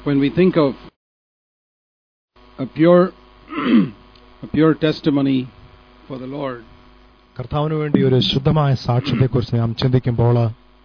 when we think of a pure testimony for the Lord, കർത്താവിന് വേണ്ടി ഒരു ശുദ്ധമായ സാക്ഷ്യത്തെക്കുറിച്ച് നാം ചിന്തിക്കുമ്പോൾ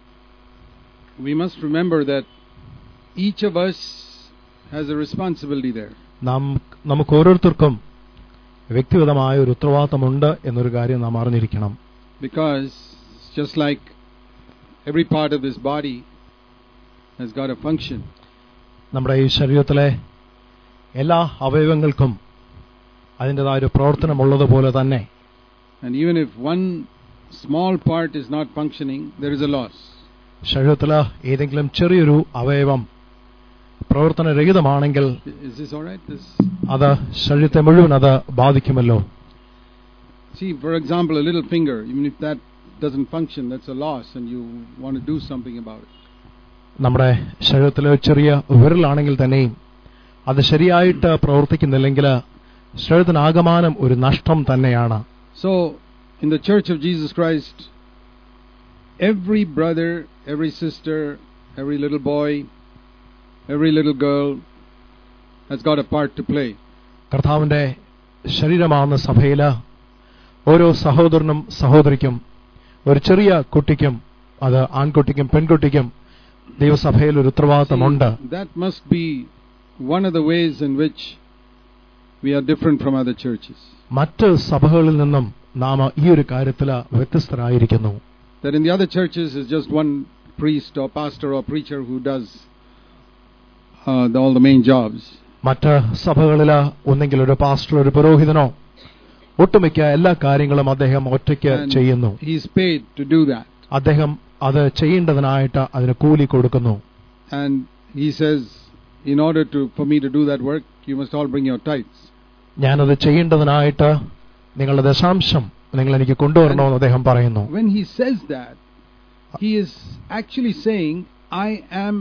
we must remember that each of us has a responsibility there. നമുക്ക് ഓരോരുത്തർക്കും വ്യക്തിഗതമായ ഒരു ഉത്തരവാദിത്തമുണ്ട് എന്നൊരു കാര്യം നാം അറിഞ്ഞിരിക്കണം. Because just like every part of this body has got a function. നമ്മുടെ ഈ ശരീരത്തിലെ എല്ലാ അവയവങ്ങൾക്കും അതിൻ്റെതായ ഒരു പ്രവർത്തനമുള്ളതുപോലെ തന്നെ, and even if one small part is not functioning, there is a loss. ശരീരത്തിലെ ഏതെങ്കിലും ചെറിയൊരു അവയവം പ്രവർത്തനരഹിതമാണെങ്കിൽ അത് ശരീരത്തെ മുഴുവൻ അത് ബാധിക്കുമല്ലോ. See, for example, a little finger, even if that doesn't function, that's a loss and you want to do something about it. നമ്മുടെ ശരീരത്തിലെ ചെറിയ വിരലാണെങ്കിൽ തന്നെയും അത് ശരിയായിട്ട് പ്രവർത്തിക്കുന്നില്ലെങ്കിൽ ശരീരത്തിനാകമാനം ഒരു നഷ്ടം തന്നെയാണ്. So, in the Church of Jesus Christ, every brother, every sister, every little boy, every little girl has got a part to play. കർത്താവിന്റെ ശരീരമാകുന്ന സഭയിൽ ഓരോ സഹോദരനും സഹോദരിക്കും, ഒരു ചെറിയ കുട്ടിക്കും, അത് ആൺകുട്ടിക്കും പെൺകുട്ടിക്കും ദൈവസഭയിൽ ഒരു ഉത്തരവാദിത്തമുണ്ട്. That must be one of the ways in which we are different from other churches. മറ്റ് സഭകളിൽ നിന്നും നാം ഈ ഒരു കാര്യത്തിൽ വ്യത്യസ്തരായിരിക്കുന്നു. That in the other churches is just one priest or pastor or preacher who does all the main jobs. മറ്റ് സഭകളിൽ ഒന്നെങ്കിൽ ഒരു പാസ്റ്റർ, ഒരു പുരോഹിതനോ, ഒട്ടുമിക്ക എല്ലാ കാര്യങ്ങളും അദ്ദേഹം ഒറ്റയ്ക്ക് ചെയ്യുന്നു. He is paid to do that. അദ്ദേഹം അത് ചെയ്യേണ്ടതിനായിട്ട് അതിന് കൂലി കൊടുക്കുന്നു. And he says, in order for me to do that work, you must all bring your tithes. ഞാനത് ചെയ്യേണ്ടതിനായിട്ട് നിങ്ങളുടെ ദശാംശം നിങ്ങൾ എനിക്ക് കൊണ്ടുവരണമെന്ന് അദ്ദേഹം പറയുന്നു. When he says that, he is actually saying, I am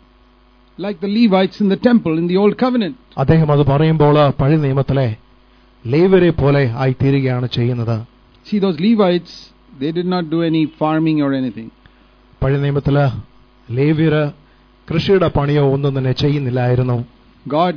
like the Levites in the temple in the old covenant. അദ്ദേഹം അത് പറയുമ്പോൾ പഴയ നിയമത്തിലെ ലേവ്യരെ പോലെ ആയി തീരുകയാണ് ചെയ്യുന്നത്. See, those Levites, they did not do any farming or anything. പഴയ നിയമത്തിലെ ലേവ്യര് കൃഷിയുടെ പണിയോ ഒന്നും തന്നെ ചെയ്യുന്നില്ലായിരുന്നു. God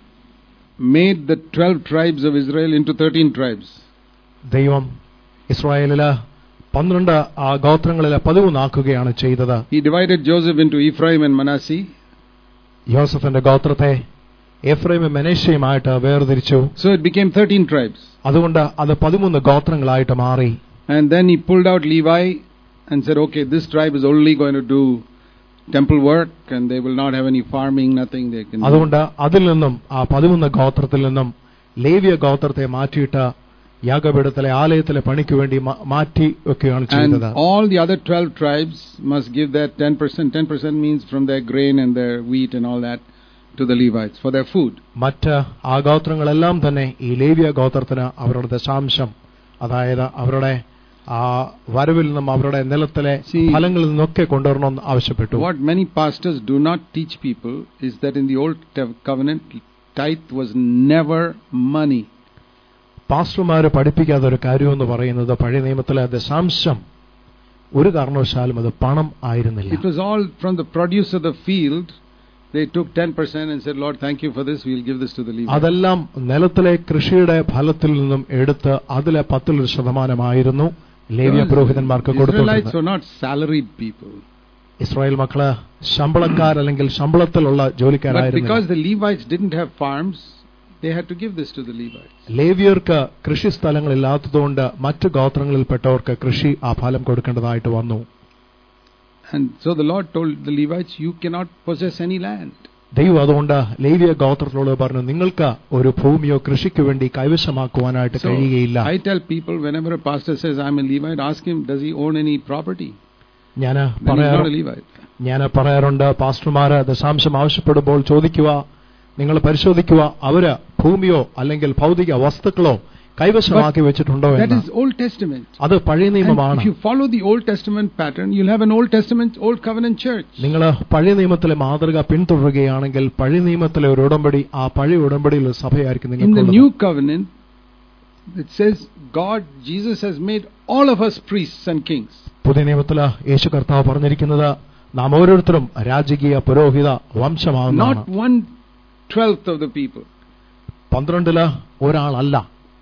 made the 12 tribes of Israel into 13 tribes. ദൈവം ഇസ്രായേലിലെ 12 ഗോത്രങ്ങളിലെ 13 ആക്കുകയാണ് ചെയ്തത്. He divided Joseph into Ephraim and Manasseh. യോസഫിന്റെ ഗോത്രത്തെ എഫ്രൈമും മനശ്ശെയുമായിട്ട് വേർതിരിച്ചു. So it became 13 tribes. അതുകൊണ്ട് അത് 13 ഗോത്രങ്ങളായിട്ട് മാറി. And then he pulled out Levi and said, okay, this tribe is only going to do temple work and they will not have any farming, nothing they can do. അതുകൊണ്ട് അതിൽ നിന്നും ആ 13 ഗോത്രത്തിൽ നിന്നും ലേവ്യ ഗോത്രത്തെ മാറ്റിയിട്ട് യാഗപീഠത്തിലെ ആലയത്തിലെ പണിക്ക് വേണ്ടി മാറ്റി വെക്കുകയാണ് ചെയ്തത്. And all the other 12 tribes must give their 10%. 10% means from their grain and their wheat and all that to the Levites for their food. മറ്റ് ആ ഗോത്രങ്ങളെല്ലാം തന്നെ ഈ ലേവ്യ ഗോത്രത്തിന് അവരുടെ ദശാംശം, അതായത് അവരുടെ ആ വരവിൽ നിന്നും അവരുടെ നിലത്തിലെ ഫലങ്ങളിൽ നിന്നൊക്കെ കൊണ്ടുവരണമെന്ന് ആവശ്യപ്പെട്ടു. What many pastors do not teach people is that in the old covenant, tithe was never money. പാസ്റ്റർമാരെ പഠിപ്പിക്കാത്ത ഒരു കാര്യമെന്ന് പറയുന്നത് പഴയ നിയമത്തിലെ ദശാംശം ഒരു കാരണവശാലും അത് പണം ആയിരുന്നില്ല. It was all from the produce of the field. They took 10% and said, Lord, thank you for this. We'll give this to the Levites. അതെല്ലാം നിലത്തിലെ കൃഷിയുടെ ഫലത്തിൽ നിന്നും എടുത്ത് അതിലെ 10% ലേവ്യ പുരോഹിതന്മാർക്ക് കൊടുത്തിരുന്നത്. Israelites were not salaried people. Israel മക്കള് ശമ്പളക്കാരല്ലെങ്കിൽ ശമ്പളത്തിലുള്ള ജോലിക്കാരായിരുന്നു. But because the Levites didn't have farms, they had to give this to the Levites. ലേവ്യർക്ക് കൃഷി സ്ഥലങ്ങളില്ലാത്തതുകൊണ്ട് മറ്റു ഗോത്രങ്ങളിൽപ്പെട്ടവർക്ക് കൃഷി ആ ഫലം കൊടുക്കേണ്ടതായിട്ട് വന്നു. And so the Lord told the Levites, you cannot possess any land. ദൈവം അതുകൊണ്ട് ലേവ്യ ഗോത്രത്തോട് പറഞ്ഞു, നിങ്ങൾക്ക് ഒരു ഭൂമിയോ കൃഷിക്ക് വേണ്ടി കൈവശമാക്കുവാനായിട്ട് കഴിയുകയില്ല. I tell people, whenever a pastor says I'm a Levite, ask him, does he own any property? ഞാൻ പറയാറുണ്ട്, പാസ്റ്റർമാര് ദശാംശം ആവശ്യപ്പെടുമ്പോൾ ചോദിക്കുക, നിങ്ങൾ പരിശോധിക്കുക, അവര് ഭൂമിയോ അല്ലെങ്കിൽ ഭൗതിക വസ്തുക്കളോ കൈവശമാക്കി വെച്ചിട്ടുണ്ടോ എന്ന്. That is Old Testament. അത് പഴയ നിയമമാണ്. If you follow the Old Testament pattern, you'll have an Old Testament, Old Covenant church. നിങ്ങൾ പഴയ നിയമത്തിലെ മാതൃക പിന്തുടരുകയാണെങ്കിൽ പഴയ നിയമത്തിലെ ഒരു ഉടമ്പടി, ആ പഴയ ഉടമ്പടിയിലെ സഭയായിരിക്കും നിങ്ങൾക്ക്. In the New Covenant, it says God, Jesus has made all of us priests and kings. പുതിയ നിയമത്തില് യേശു കർത്താവ് പറഞ്ഞിരിക്കുന്നത് നാം ഓരോരുത്തരും രാജകീയ പുരോഹിത വംശമാകുന്നതാണ്. Not 1/12 of the people. 12 ഒരാളല്ല.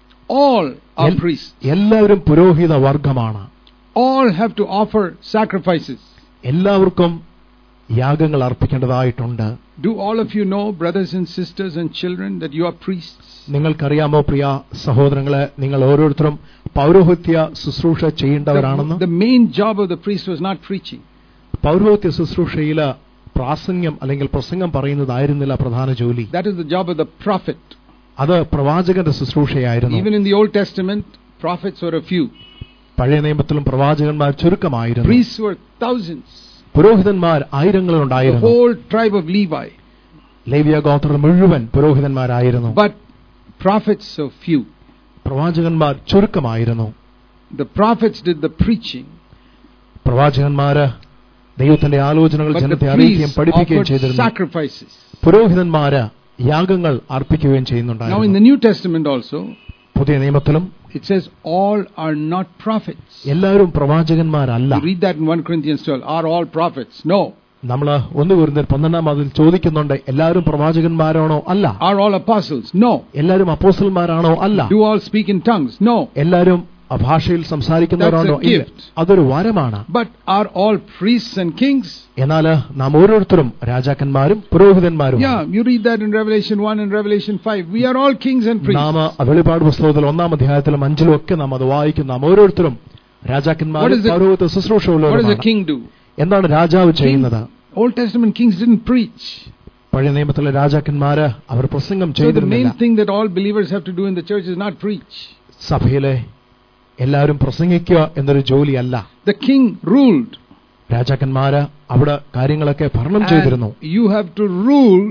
All are priests. എല്ലാവരും പുരോഹിത വർഗമാണ്. All have to offer sacrifices. എല്ലാവർക്കും യാഗങ്ങൾ അർപ്പിക്കേണ്ടതായിട്ടുണ്ട്. Do all of you know, brothers and sisters and children, that you are priests? നിങ്ങൾക്കറിയാമോ പ്രിയ സഹോദരങ്ങളെ, നിങ്ങൾ ഓരോരുത്തരും പൗരോഹിത്യ ശുശ്രൂഷ ചെയ്യേണ്ടവരാണെന്ന്? The main job of the priest was not preaching. പൗരോഹിത്യ ശുശ്രൂഷയിൽ പ്രാസംഗം അല്ലെങ്കിൽ പ്രസംഗം പറയുന്നതായിരുന്നില്ല പ്രധാന ജോലി. That is the job of the prophet. അത് പ്രവാചകന്റെ ശുശ്രൂഷയായിരുന്നു. Even in the Old Testament, prophets were a few. പഴയ നിയമത്തിലും പ്രവാചകന്മാർ ചുരുക്കമായിരുന്നു. Priests were thousands. പുരോഹിതന്മാർ ആയിരങ്ങളുണ്ടായിരുന്നു. The whole tribe of Levi. ലേവ്യ ഗോത്രം മുഴുവൻ പുരോഹിതന്മാരായിരുന്നു. But prophets so few. പ്രവാചകന്മാർ ചുരുക്കമായിരുന്നു. The prophets did the preaching. പ്രവാചകന്മാര് ദൈവത്തിന്റെ ആലോചനകൾ ജനത്തെ അറിയിക്കുകയും പഠിപ്പിക്കുകയും ചെയ്തിരുന്നു. Sacrifices. പുരോഹിതന്മാര് യാഗങ്ങൾ അർപ്പിക്കുകയും ചെയ്യുന്നുണ്ടായിരുന്നു. Now in the New Testament also, പുതിയ നിയമത്തിലും it says all are not prophets. എല്ലാവരും പ്രവാചകന്മാരല്ല. You read that in 1 Corinthians 12. Are all prophets? No. നമ്മൾ 1 കൊരിന്ത്യർ 12 ചോദിക്കുന്നുണ്ട്, എല്ലാവരും പ്രവാചകന്മാരാണോ? അല്ല. Are all apostles? No. എല്ലാവരും അപ്പോസ്തലന്മാരാണോ? അല്ല. Do all speak in tongues? No. എല്ലാവരും ഭാഷയിൽ സംസാരിക്കുന്നവരാണോ? ഇല്ല. അതൊരു വരമാണ്. But are all priests and kings? എന്നാൽ നാം ഓരോരുത്തരും രാജാക്കന്മാരും പുരോഹിതന്മാരും. Yeah, you read that in Revelation 1 and Revelation 5. We are all kings and priests. നാം വെളിപ്പാട് പുസ്തകത്തിൽ 1-ാം അധ്യായത്തിലും 5-ലും ഒക്കെ നാം അത് വായിക്കും. നാം ഓരോരുത്തരും രാജാക്കന്മാരും പൗരോഹിത്യ ശുശ്രൂഷയുള്ളവരുമാണ്. What does a king do? എന്താണ് രാജാവ് ചെയ്യുന്നത്? Old Testament kings didn't preach. പഴയ നിയമത്തിലെ രാജാക്കന്മാര് അവർ പ്രസംഗം So the ചെയ്തിരുന്നില്ല. main thing that all believers have to do in the church is not preach. സഭയിലെ എല്ലാവരും പ്രസംഗിക്കുക എന്നൊരു ജോലിയല്ല. The king ruled. രാജാക്കന്മാര് അവിടെ കാര്യങ്ങളൊക്കെ ഭരണം ചെയ്തിരുന്നു. You have to rule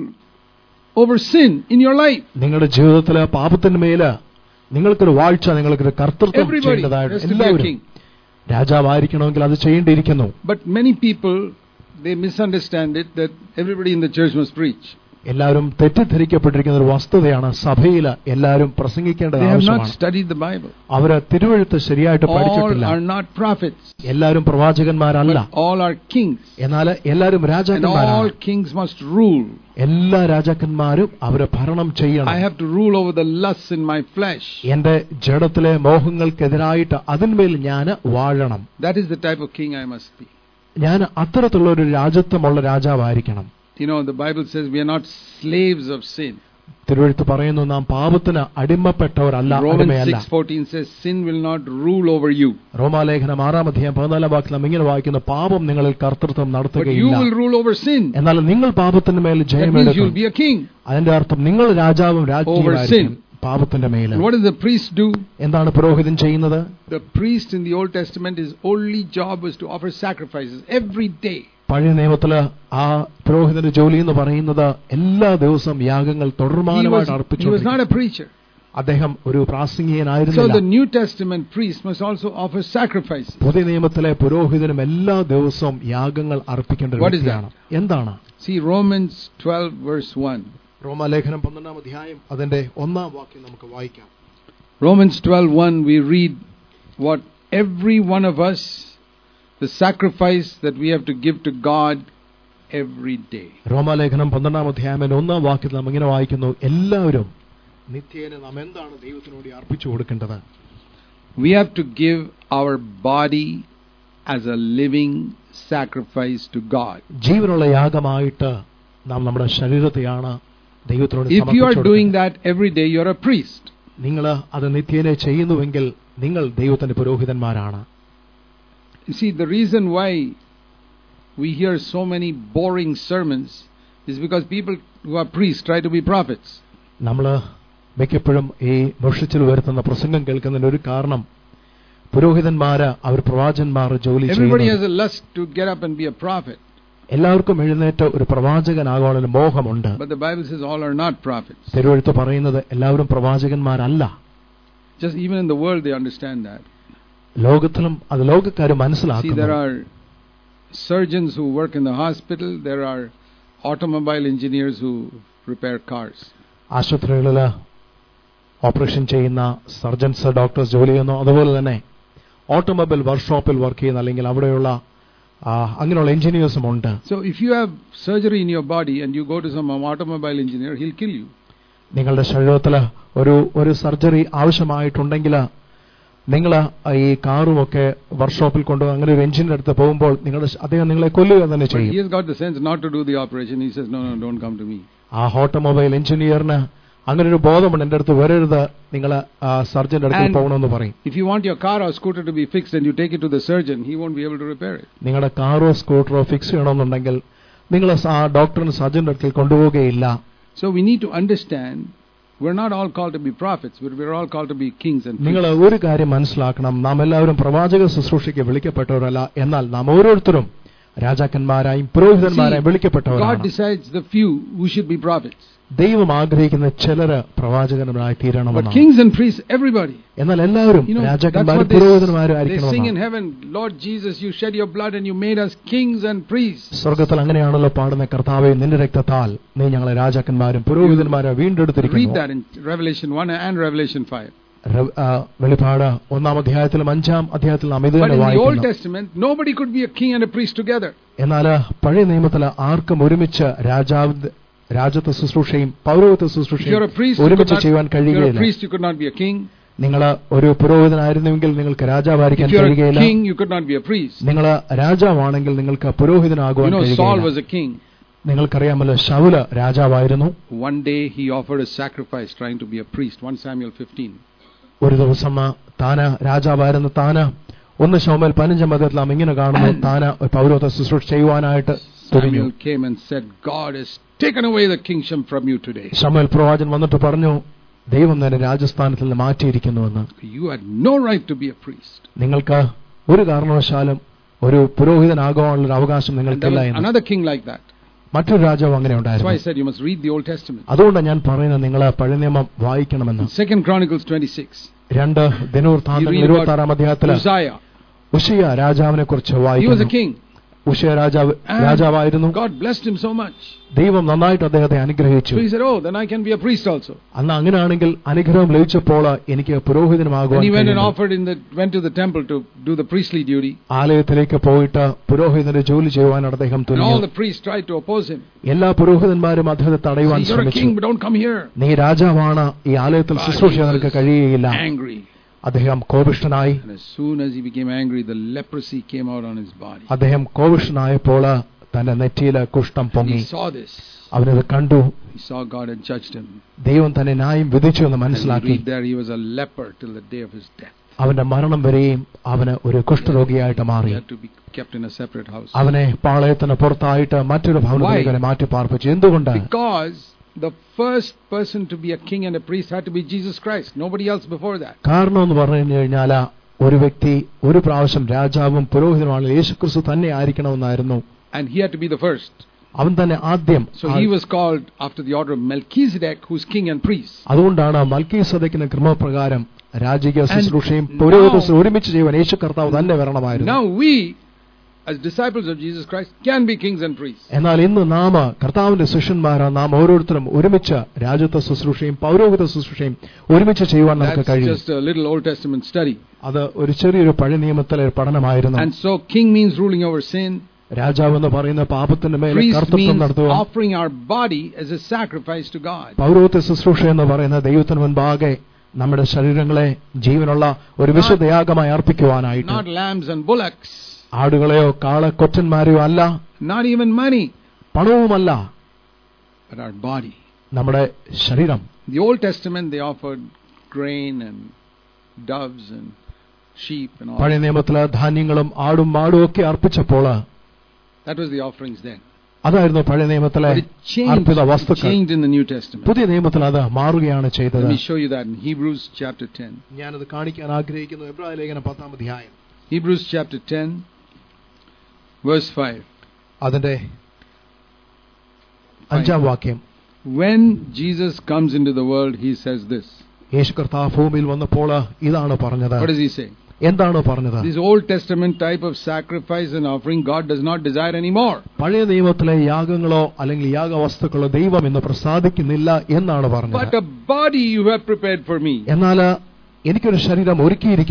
over sin in your life. നിങ്ങളുടെ ജീവിതത്തിലെ പാപത്തിന് മേല് നിങ്ങൾക്കൊരു വാഴ്ച, നിങ്ങൾക്കൊരു കർത്തൃത്വം ചെയ്യേണ്ടതായിട്ട് എല്ലാവരും രാജാവായിരിക്കണമെങ്കിൽ അത് ചെയ്യേണ്ടിയിരിക്കുന്നു. But many people, they misunderstand it that everybody in the church must preach. എല്ലാവരും തെറ്റിദ്ധരിക്കപ്പെട്ടിരിക്കുന്ന ഒരു വസ്തുതയാണ് സഭയിൽ എല്ലാവരും പ്രസംഗിക്കേണ്ടത് ആവശ്യമാണ്. അവര് തിരുവെഴുത്ത് ശരിയായിട്ട് പഠിച്ചിട്ടില്ല. എല്ലാവരും പ്രവാചകന്മാരല്ല. എന്നാൽ എല്ലാവരും രാജാക്കന്മാരാണ്. എല്ലാ രാജാക്കന്മാരും അവരെ ഭരണം ചെയ്യണം. എന്റെ ജഡത്തിലെ മോഹങ്ങൾക്കെതിരായിട്ട് അതിന്മേൽ ഞാൻ വാഴണം. ഞാൻ അത്തരത്തിലുള്ള ഒരു രാജത്വമുള്ള രാജാവായിരിക്കണം. You know, the Bible says we are not slaves of sin. തിരുവെഴുത്ത് പറയുന്നു നാം പാപത്തിന് അടിമപ്പെട്ടവരല്ല, അടിമയല്ല. Romans 6:14 says sin will not rule over you. റോമാലേഖനം 6-ാം അധ്യായം 14-ാം വാക്യം നാം ഇങ്ങനെ വായിക്കുന്നു, പാപം നിങ്ങളിൽ കർത്തൃത്വം നടത്തുകയില്ല. But you will rule over sin. എന്നാൽ നിങ്ങൾ പാപത്തിന്റെ മേൽ ജയമെടുക്കും. You will be a king. അതിന്റെ അർത്ഥം നിങ്ങൾ രാജാവും രാജ്ഞിയുമായിരിക്കും പാപത്തിന്റെ മേൽ. What does the priest do? എന്താണ് പുരോഹിതൻ ചെയ്യുന്നത്? The priest in the Old Testament, his only job was to offer sacrifices every day. പഴയ നിയമത്തില് ആ പുരോഹിതന്റെ ജോലി എന്ന് പറയുന്നത് എല്ലാ ദിവസവും യാഗങ്ങൾ തുടർമാനമായിട്ട് അർപ്പിച്ചു. അദ്ദേഹം ഒരു പ്രാസംഗികനായിരുന്നില്ല. So the New Testament priest must also offer sacrifices. പുതിയ നിയമത്തിലെ പുരോഹിതനും എല്ലാ ദിവസവും യാഗങ്ങൾ അർപ്പിക്കേണ്ട ഒരു വ്യക്തിയാണ്. എന്താണ്? See Romans 12 verse 1. റോമാലേഖനം 12-ാം അധ്യായം അതിന്റെ 1-ാം വാക്യം നമുക്ക് വായിക്കാം. Romans 12:1 we read what every one of us, the sacrifice that we have to give to God every day. റോമാലേഖനം 12-ാം അധ്യായം 1-ാം വാക്യത്തിൽ നാം ഇങ്ങനെ വായിക്കുന്നു, എല്ലാവരും നിത്യേന നാം എന്താണ് ദൈവത്തിനോട് അർപ്പിച്ചു കൊടുക്കേണ്ടത്? We have to give our body as a living sacrifice to God. ജീവനുള്ള യാഗമായിട്ട് നാം നമ്മുടെ ശരീരത്തെയാണ് ദൈവത്തിനോട് സമർപ്പിച്ചു. If you are doing that every day, you are a priest. നിങ്ങൾ അത് നിത്യേന ചെയ്യുന്നുവെങ്കിൽ നിങ്ങൾ ദൈവത്തിന്റെ പുരോഹിതന്മാരാണ്. You see, the reason why we hear so many boring sermons is because people who are priests try to be prophets. നമ്മൾ മിക്കപ്പോഴും ഈ മുഷിച്ചിൽ വരുത്തുന്ന പ്രസംഗം കേൾക്കുന്നതിന്റെ ഒരു കാരണം പുരോഹിതന്മാര് അവർ പ്രവാചകന്മാർ ജോലി ചെയ്യുന്നു. Everybody has a lust to get up and be a prophet. എല്ലാവർക്കും എഴുന്നേറ്റ് ഒരു പ്രവാചകനാകാനുള്ള മോഹമുണ്ട്. But the Bible says all are not prophets. തിരുവെഴുത്ത് പറയുന്നത് എല്ലാവരും പ്രവാചകന്മാരല്ല. Just even in the world they understand that. ലോകത്തിലും അത് ലോകക്കാർ മനസ്സിലാക്കുന്നു. See, there are surgeons who work in the hospital, there are automobile engineers who repair cars. ആശുപത്രികളിൽ operation ചെയ്യുന്ന surgeons, doctors ജോലി ചെയ്യുന്നു. അതുപോലെ തന്നെ ഓട്ടോമൊബൈൽ വർക്ക്ഷോപ്പിൽ വർക്ക് ചെയ്യുന്ന അല്ലെങ്കിൽ അവിടെയുള്ള അങ്ങനെയുള്ള എഞ്ചിനീയേഴ്സും ഉണ്ട്. So if you have surgery in your body and you go to some automobile engineer, he'll kill you. നിങ്ങളുടെ ശരീരത്തിൽ ഒരു സർജറി ആവശ്യമായിട്ടുണ്ടെങ്കിൽ നിങ്ങൾ ഈ കാറുമൊക്കെ വർക്ക്ഷോപ്പിൽ കൊണ്ടുപോയി അങ്ങനെ ഒരു എഞ്ചിന്റെ അടുത്ത് പോകുമ്പോൾ അദ്ദേഹം നിങ്ങളെ കൊല്ലുക തന്നെ ചെയ്യും. He has got the sense not to do the operation. He says, no, don't come to me. ആ ഓട്ടോമൊബൈൽ എഞ്ചിനീയറിന് അങ്ങനെ ഒരു ബോധമുണ്ട്, എന്റെ അടുത്ത് വരരുത്, നിങ്ങൾ സർജന്റെ അടുത്ത് പോകണമെന്ന് പറയും. If you want your car or scooter to be fixed and you take it to the surgeon, he won't be able to repair it. നിങ്ങളുടെ കാറോ സ്കൂട്ടറോ ഫിക്സ് ചെയ്യണമെന്നുണ്ടെങ്കിൽ നിങ്ങൾ ആ ഡോക്ടറിന് സർജന്റെ അടുത്ത് കൊണ്ടുപോവുകയില്ല. So we need to understand, we're not all called to be prophets, but we're all called to be kings and priests. നിങ്ങൾ ഒരു കാര്യം മനസ്സിലാക്കണം, നാം എല്ലാവരും പ്രവാചക ശുശ്രൂഷയ്ക്ക് വിളിക്കപ്പെട്ടവരല്ല, എന്നാൽ നാം ഓരോരുത്തരും രാജാക്കന്മാരായും പുരോഹിതന്മാരായും വിളിക്കപ്പെട്ടവരാണ്. God decides the few who should be prophets. ദൈവം ആഗ്രഹിക്കുന്ന ചിലര് പ്രവാചകന്മാരായി തീരണമെന്നാണ്. But kings and priests, everybody. എന്നാൽ എല്ലാവരും രാജാക്കന്മാരും പുരോഹിതന്മാരും ആയിരിക്കണം. They sing in heaven, Lord Jesus, you shed your blood and you made us kings and priests. സ്വർഗ്ഗത്തിൽ അങ്ങനെയാണല്ലോ പാടുന്ന, കർത്താവേ നിന്റെ രക്തത്താൽ നീ ഞങ്ങളെ രാജാക്കന്മാരും പുരോഹിതന്മാരും വീണ്ടെടുത്തിരിക്കുന്നു. Read that in Revelation 1 and Revelation 5. വെളിപ്പാട് 1-ാം അധ്യായത്തിലും 5-ാം അധ്യായത്തിലും നാം ഇത് തന്നെ വായിക്കുന്നു. But in the Old വായിക്കുന്നു. Testament, nobody could be a king and a priest together. എന്നാൽ പഴയ നിയമത്തിൽ ആർക്കും ഒരുമിച്ച് രാജത്വ ശുശ്രൂഷയും പൗരോഹിത്യ ശുശ്രൂഷയും ഒരുമിച്ച് ചെയ്യാൻ കഴിയുകയില്ല. You could not be a king. നിങ്ങൾ ഒരു പുരോഹിതനായിരുന്നുവെങ്കിൽ നിങ്ങൾക്ക് രാജാവായിരിക്കാൻ കഴിയുകയില്ല. King, you could not be a priest. നിങ്ങൾ രാജാവാണെങ്കിൽ നിങ്ങൾക്ക് പുരോഹിതനാകുവാൻ കഴിയുകയില്ല. Saul was a king. നിങ്ങൾക്കറിയാമല്ലോ ശൗല് രാജാവായിരുന്നു. One day he offered a sacrifice trying to be a priest. 1 Samuel 15. ഒരു ദിവസം താന് രാജാവായിരുന്നു. താന് 1 ശമൂവേൽ 15-ാം അധ്യായത്തിൽ നാം ഇങ്ങനെ കാണുന്നു, താന് പൗരോഹിത്യ ശുശ്രൂഷ ചെയ്യുവാനായിട്ട് തുനിഞ്ഞു. Samuel came and said, God has taken away the kingship from you today. ശമൂവേൽ പ്രവാചകൻ വന്നിട്ട് പറഞ്ഞു, ദൈവം തന്നെ രാജസ്ഥാനത്തിൽ നിന്ന് മാറ്റിയിരിക്കുന്നുവെന്ന്. You had no right to be a priest. നിങ്ങൾക്ക് ഒരു കാരണവശാലും ഒരു പുരോഹിതനാകാനുള്ള അവകാശം നിങ്ങൾക്കില്ല എന്ന്. Another king like that. മറ്റൊരു രാജാവ് അങ്ങനെ That's why I ഉണ്ടായിരുന്നു. said you must read the Old Testament. അതുകൊണ്ട് ഞാൻ പറയുന്നത് നിങ്ങൾ പഴയ നിയമം വായിക്കണമെന്ന്. 2 Chronicles 26. 2 ദിനവൃത്താന്തങ്ങൾ 26-ാം അധ്യായത്തിൽ Uzziah. ഉശിയ രാജാവിനെ കുറിച്ച് He was a വായിക്കുന്നു. king. ഉശിയ രാജാവായിരുന്നു. God blessed him so much. ദൈവം നന്നായിട്ട് അദ്ദേഹത്തെ അനുഗ്രഹിച്ചു. So he said, oh, then I can be a priest also. അന്ന് അങ്ങനെയാണെങ്കിൽ അനുഗ്രഹം ലഭിച്ചപ്പോൾ എനിക്ക് പുരോഹിതനുമാകുവാൻ And he went and കഴിയുന്നു. went to the temple to do the priestly duty. ആലയത്തിലേക്ക് പോയിട്ട് പുരോഹിതന്റെ ജോലി ചെയ്യുവാൻ അദ്ദേഹം And തുനിഞ്ഞു. all the priests tried to oppose him. എല്ലാ പുരോഹിതന്മാരും അദ്ദേഹത്തെ തടയുവാൻ You're a ശ്രമിച്ചു. king, but don't come here. നീ രാജാവാണ്, ഈ ആലയത്തിൽ ശുശ്രൂഷ നിനക്ക് കഴിയുകയില്ല. Angry. അദ്ദേഹം കോപിഷ്ഠനായി. And as soon as he became angry, the leprosy came out on his body. അദ്ദേഹം കോപിഷ്ഠനായപ്പോൾ തന്റെ നെറ്റിയിലെ കുഷ്ഠം He പൊങ്ങി. saw this. അവനത് കണ്ടു. He saw God had judged him. ദൈവം തന്നെ ന്യായം വിധിച്ചു എന്ന് And മനസ്സിലാക്കി. we read there he was a leper till the day of his death. അവന്റെ മരണം വരെയും അവന് ഒരു കുഷ്ഠരോഗിയായിട്ട് മാറി. He had to be kept in a separate house. അവനെ പാളയത്തിന് പുറത്തായിട്ട് മറ്റൊരു ഭവനത്തിലേക്ക് മാറ്റി പാർപ്പിച്ചു. എന്തുകൊണ്ട്? Because the first person to be a king and a priest had to be Jesus Christ. Nobody else before that. കാരണം എന്ന് പറഞ്ഞു കഴിഞ്ഞാൽ ഒരു വ്യക്തി ഒരു പ്രാവശ്യം രാജാവും പുരോഹിതനുമാണ് യേശുക്രിസ്തു തന്നെ ആയിരിക്കണമെന്നായിരുന്നു. And he had to be the first. അവൻ തന്നെ ആദ്യം. So he was called after the order of Melchizedek, who's king and priest. അതുകൊണ്ടാണ് മൽക്കീസേദെക്കിന്റെ ക്രമപ്രകാരം രാജകീയ ശുശ്രൂഷയും പുരോഹിതവും ഒരുമിച്ച് ചെയ്യുവാൻ യേശു കർത്താവ് തന്നെ വരണമായിരുന്നു. Now we, as disciples of Jesus Christ, can be kings and priests. എന്നാൽ ഇന്ന് നാം കർത്താവിന്റെ ശിഷ്യന്മാരാണ്. നാം ഓരോരുത്തരും ഒരുമിച്ച് രാജത്വ ശുശ്രൂഷയും പൗരോഹിത ശുശ്രൂഷയും ഒരുമിച്ച് ചെയ്യുവാൻ നമുക്ക് That's കഴിയും. just a little Old Testament study. അത് ഒരു ചെറിയൊരു പഴയ നിയമത്തിലെ പഠനമായിരുന്നു. And so king means ruling over sin. രാജാവ് എന്ന് പറയുന്ന പാപത്തിന്റെ മേലെ Priest കർത്തൃത്വം means നടത്തുക. offering our body as a sacrifice to God. പൗരോഹിത്യ ശുശ്രൂഷ എന്ന് പറയുന്ന ദൈവത്തിന് മുൻപാകെ നമ്മുടെ ശരീരങ്ങളെ ജീവനുള്ള ഒരു വിശുദ്ധയാഗമായി അർപ്പിക്കുവാനായിട്ട്. Not lambs and bullocks. ആടുകളെയോ കാളക്കൊറ്റന്മാരെയോ അല്ല, Not even money. പണവുമല്ല, But our body. നമ്മുടെ ശരീരം. In the Old Testament they offered grain and doves and sheep and all. പഴയ നിയമത്തില് ധാന്യങ്ങളും ആടും മാടും ഒക്കെ അർപ്പിച്ചപ്പോൾ That was the offerings then. അതായിരുന്നു പഴയ നിയമത്തിലെ But it അർപ്പിത വസ്തുക്കൾ. changed in the New Testament. പുതിയ നിയമത്തിൽ അത് മാറുകയാണ് ചെയ്തത്. Let me show you that in Hebrews chapter 10. ഞാനത് കാണിക്കാൻ ആഗ്രഹിക്കുന്നു. എബ്രായ ലേഖനം 10-ാം അധ്യായം. Hebrews chapter 10 verse 5. അതിന്റെ 5-ാം വാക്യം. When Jesus comes into the world, he says this. യേശു കർത്താവ് ഭൂമിയിൽ വന്നപ്പോൾ ഇതാണ് പറഞ്ഞത്. What does he say? എന്താണ് പറഞ്ഞത്? This Old Testament type of sacrifice and offering God does not desire anymore. പഴയ നിയമത്തിലെ യാഗങ്ങളോ അല്ലെങ്കിൽ യാഗവസ്തുക്കളോ ദൈവം ഇന്ന് പ്രസാദിക്കുന്നില്ല എന്നാണ് പറഞ്ഞത്. But a body you have prepared for me. എന്നാൽ എനിക്കൊരു ശരീരം ഒരുക്കിയിരിക്കുന്നു.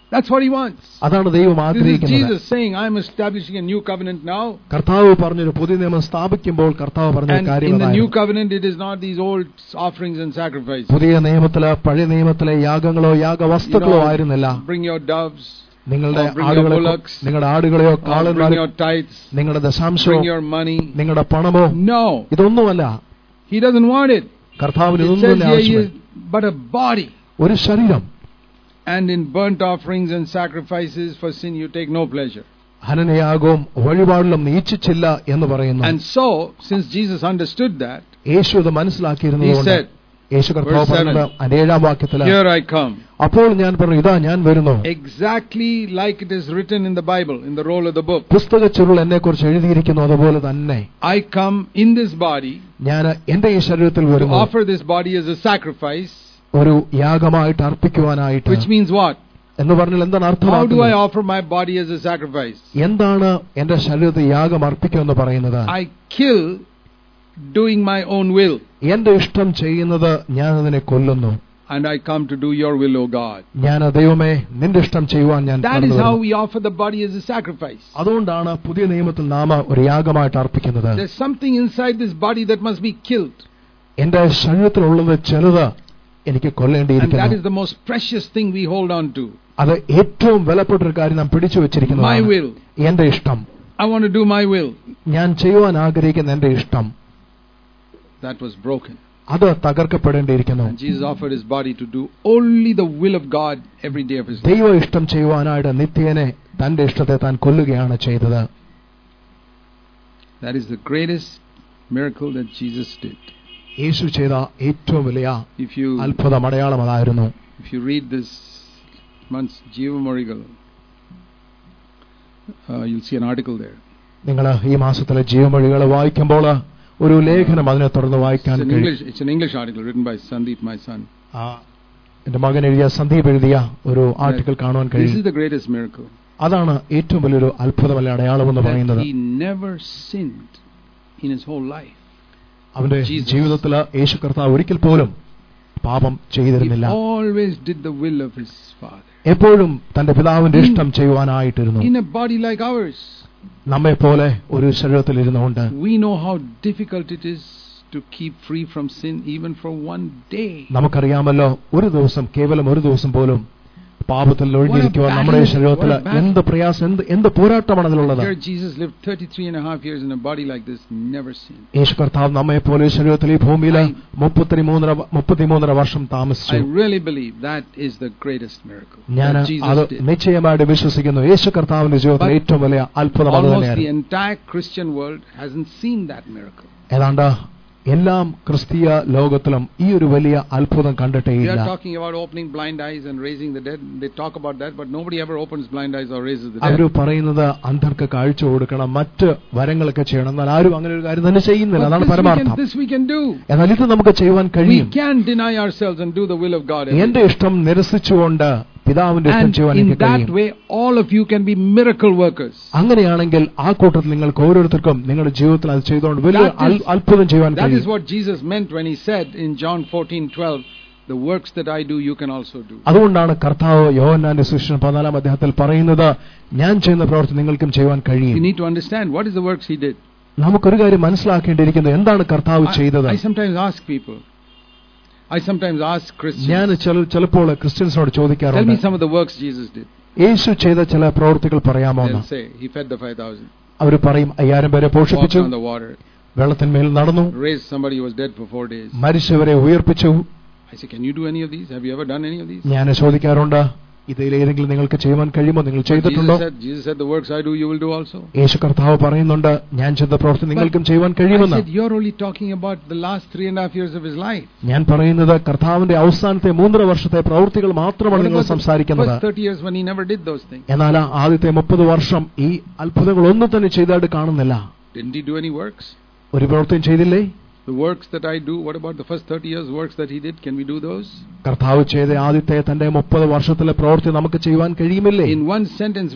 That's what he wants. അതാണ് ദൈവം This is ആഗ്രഹിക്കുന്നത്. Jesus saying, I am establishing a new covenant now. കർത്താവ് പറഞ്ഞൊരു പുതിയ നിയമം സ്ഥാപിക്കുമ്പോൾ കർത്താവ് പറഞ്ഞ And കാര്യം in the new അതായിരുന്നു. covenant, it is not these old offerings and sacrifices. പുതിയ നിയമത്തിലെ പഴയ നിയമത്തിലെ യാഗങ്ങളോ യാഗവസ്തുക്കളോ ആയിരുന്നില്ല. Bring your doves, നിങ്ങളുടെ or bring your ആടുകളെയോ bullocks, നിങ്ങളുടെ ആടുകളെയോ or bring കാളന്മാരെയോ your tithes, നിങ്ങളുടെ bring ദശാംശമോ your money. നിങ്ങളുടെ പണമോ No, ഇതൊന്നുമല്ല. he doesn't want it. കർത്താവിന് It ഇതൊന്നും says here he ആവശ്യമില്ല. is but a body. ഒരു ശരീരം. And in burnt offerings and sacrifices for sin you take no pleasure. ഹനനയാഗവും വഴിപാടിലും നീ ഇച്ഛിച്ചില്ല എന്ന് പറയുന്നു. And so, since Jesus understood that, യേശു അത് he മനസ്സിലാക്കിയിരുന്നതുകൊണ്ട് said, യേശു കർത്താവ് verse 7, പറഞ്ഞത് 7-ാം വാക്യത്തില്, here I come. അപ്പോൾ ഞാൻ പറഞ്ഞു, ഇതാ ഞാൻ വരുന്നു. Exactly like it is written in the Bible, in the roll of the book. പുസ്തക ചുരുൾ എന്നെ കുറിച്ച് എഴുതിയിരിക്കുന്നു അതുപോലെ തന്നെ I come in this body ഞാൻ എന്റെ ഈ ശരീരത്തിൽ to വരുന്നു, offer this body as a sacrifice. ഒരു യാഗമായിട്ട് അർപ്പിക്കുവാനായിട്ട്. Which means what? എന്ന് പറഞ്ഞാൽ എന്താണ് How do I അർത്ഥമാക്കുന്നത്? offer my body as a sacrifice? എന്താണ് എന്റെ ശരീരത്തിൽ യാഗം അർപ്പിക്കുമെന്ന് പറയുന്നത്? I kill doing my own will. എന്റെ ഇഷ്ടം ചെയ്യുന്നത് ഞാൻ അതിനെ കൊല്ലുന്നു. And I come to do your will, O God. ഞാൻ ദൈവമേ നിന്റെ ഇഷ്ടം ചെയ്യുവാൻ ഞാൻ That is കടന്നു how വരുന്നു. we offer the body as a sacrifice. അതുകൊണ്ടാണ് പുതിയ നിയമത്തിൽ നാം ഒരു യാഗമായിട്ട് അർപ്പിക്കുന്നത്. There's something inside this body that must be killed. എന്റെ ശരീരത്തിലുള്ളത് ചിലത് എനിക്ക് And that കൊല്ലേണ്ടിയിരിക്കുന്നു. is the most precious thing we hold on to. അത് ഏറ്റവും വിലപ്പെട്ടൊരു കാര്യം നാം പിടിച്ചു My വെച്ചിരിക്കുന്നതാണ്. will. എന്റെ ഇഷ്ടം, I want to do my will. ഞാൻ ചെയ്യുവാൻ ആഗ്രഹിക്കുന്ന എന്റെ ഇഷ്ടം, That was broken. അത് തകർക്കപ്പെടേണ്ടിയിരിക്കുന്നു. And Jesus offered his body to do only the will of God every day of his life. ദൈവ ഇഷ്ടം ചെയ്യുവാനായിട്ട് നിത്യേനെ തന്റെ ഇഷ്ടത്തെ താൻ കൊല്ലുകയാണ് ചെയ്തത്. That is the greatest miracle that Jesus did. യേശു ചെയ്ത ഏറ്റവും വലിയ If you അത്ഭുതം അടയാളം അതായിരുന്നു. read this month's Jiva Morigal, you'll see an article there. നിങ്ങൾ ഈ മാസത്തിലെ ജീവമൊഴികൾ വായിക്കുമ്പോൾ ഒരു ലേഖനം അതിനെ തുടർന്ന് വായിക്കാൻ കഴിയും. It's an English article written by Sandeep, my son. എന്റെ മകൻ എഴുതിയ സന്ദീപ് എഴുതിയ ഒരു ആർട്ടിക്കിൾ കാണുവാൻ This കഴിയും. is the greatest miracle. അതാണ് ഏറ്റവും വലിയൊരു അത്ഭുതമല്ല അടയാളം എന്ന് പറയുന്നത്. That he never sinned in his whole life. അവന്റെ Jesus. ജീവിതത്തിൽ യേശു കർത്താവ് ഒരിക്കൽ പോലും പാപം ചെയ്തിരുന്നില്ല. He always did the will of his Father. എപ്പോഴും തന്റെ പിതാവിന്റെ ഇഷ്ടം ചെയ്യുവാനായിട്ടിരുന്നു. In a body like ours, നമ്മെ പോലെ ഒരു ശരീരത്തിൽ ഇരുന്നുകൊണ്ട് we know how difficult it is to keep free from sin even for one day. നമുക്കറിയാമല്ലോ, ഒരു ദിവസം, കേവലം ഒരു ദിവസം പോലും പാപത്തിൽ ഒഴിഞ്ഞിരിക്കുവാൻ നമ്മുടെ ശരീരത്തിൽ എന്ത് പ്രയാസം, എന്ത് പോരാട്ടമാണ് അതിലുള്ളത്. Here Jesus lived 33.5 years in a body like this, never sinned. യേശു കർത്താവ് നമ്മെ പോലെ ശരീരത്തിൽ ഈ ഭൂമിയിൽ 33 വർഷം താമസിച്ചു. I really believe that is the greatest miracle ഞാൻ that Jesus അത് did. നിശ്ചയമായിട്ട് വിശ്വസിക്കുന്നു. യേശു കർത്താവിന്റെ ജീവിതത്തിൽ ഏറ്റവും വലിയ അത്ഭുതം അത് Almost the തന്നെയായിരുന്നു. entire Christian world hasn't seen that miracle. ഏതാണ്ട് എല്ലാം ക്രിസ്തീയ ലോകത്തിലും ഈ ഒരു വലിയ അത്ഭുതം They കണ്ടിട്ടേയില്ല. are talking about opening blind eyes and raising the dead. They talk about that, but nobody ever opens blind eyes or raises the our dead. പറയുന്നത് അന്ധർക്ക് കാഴ്ച കൊടുക്കണം, മറ്റ് വരങ്ങളൊക്കെ ചെയ്യണം, എന്നാൽ ആരും അങ്ങനെ ഒരു കാര്യം തന്നെ ചെയ്യുന്നില്ല. But അതാണ് പരമാർത്ഥം. this we can do. എന്നാൽ ഇത് നമുക്ക് ചെയ്യുവാൻ We കഴിയും. can deny ourselves and do the will of God. every എന്റെ day. ഇഷ്ടം നിരസിച്ചുകൊണ്ട് പിതാവിന്റെ ഇഷ്ടം And ചെയ്യുവാൻ in എനിക്ക് that കഴിയും. way, all of you can be miracle workers. അങ്ങനെയാണെങ്കിൽ ആ കൂട്ടത്തിൽ നിങ്ങൾക്ക് ഓരോരുത്തർക്കും നിങ്ങളുടെ ജീവിതത്തിൽ അത് ചെയ്തുകൊണ്ട് വലിയ അത്ഭുതം ചെയ്യുവാൻ That is കഴിയും. what Jesus meant when he said in John 14:12, the works that I do, you can also do. അതുകൊണ്ടാണ് കർത്താവ് യോഹന്നാന്റെ സുവിശേഷം 14-ാം അധ്യായത്തിൽ പറയുന്നത്, ഞാൻ ചെയ്യുന്ന പ്രവൃത്തി നിങ്ങൾക്കും ചെയ്യുവാൻ You കഴിയും. need to understand what is the works he did. നമുക്കൊരു കാര്യം മനസ്സിലാക്കേണ്ടിയിരിക്കുന്നത്, എന്താണ് കർത്താവ് ചെയ്തത്. I sometimes ask people, I sometimes ask Christians, ഞാൻ ചിലപ്പോൾ ക്രിസ്ത്യൻസിനോട് tell ചോദിക്കാറുണ്ട്, me some of the works Jesus did. യേശു ചെയ്ത ചില പ്രവൃത്തികൾ പറയാമോ എന്ന്. They'll say, he fed the 5,000, അവർ പറയും, 5000 പേരെ walked പോഷിപ്പിച്ചു, on the water, വെള്ളത്തിന്മേൽ നടന്നു, raised somebody who was dead for 4 days. മരിച്ചവരെ ഉയർപ്പിച്ചു. I say, can you do any of these? Have you ever done any of these? ഞാൻ ചോദിക്കാറുണ്ട്, ഇതിലേതെങ്കിലും നിങ്ങൾക്ക് ചെയ്യുവാൻ കഴിയുമോ, നിങ്ങൾ ചെയ്തിട്ടുണ്ടോ? Jesus said, the works I do, you will do also. യേശു കർത്താവ് പറയുന്നുണ്ട്, ഞാൻ ചെയ്ത പ്രവൃത്തി നിങ്ങൾക്കും ചെയ്യുവാൻ I കഴിയുമെന്ന്. said, you're only talking about the last 3.5 years of his life. ഞാൻ പറയുന്നത് കർത്താവിന്റെ അവസാനത്തെ 3.5 വർഷത്തെ പ്രവൃത്തികൾ മാത്രമാണ് നിങ്ങൾ സംസാരിക്കുന്നത്. First 30 years when he never did those things. എന്നാൽ ആദ്യത്തെ 30 വർഷം ഈ അത്ഭുതങ്ങൾ ഒന്നും തന്നെ ചെയ്തായിട്ട് കാണുന്നില്ല. Didn't he do any works? ഒരു പ്രവൃത്തിയും ചെയ്തില്ലേ? The works that I do, what about the first 30 years works that he did? Can we do those? കർത്താവ് ചെയ്ത ആദ്യത്തെ തന്റെ 30 വർഷത്തിലെ പ്രവൃത്തി നമുക്ക് ചെയ്യുവാൻ കഴിയുമില്ലേ? In one sentence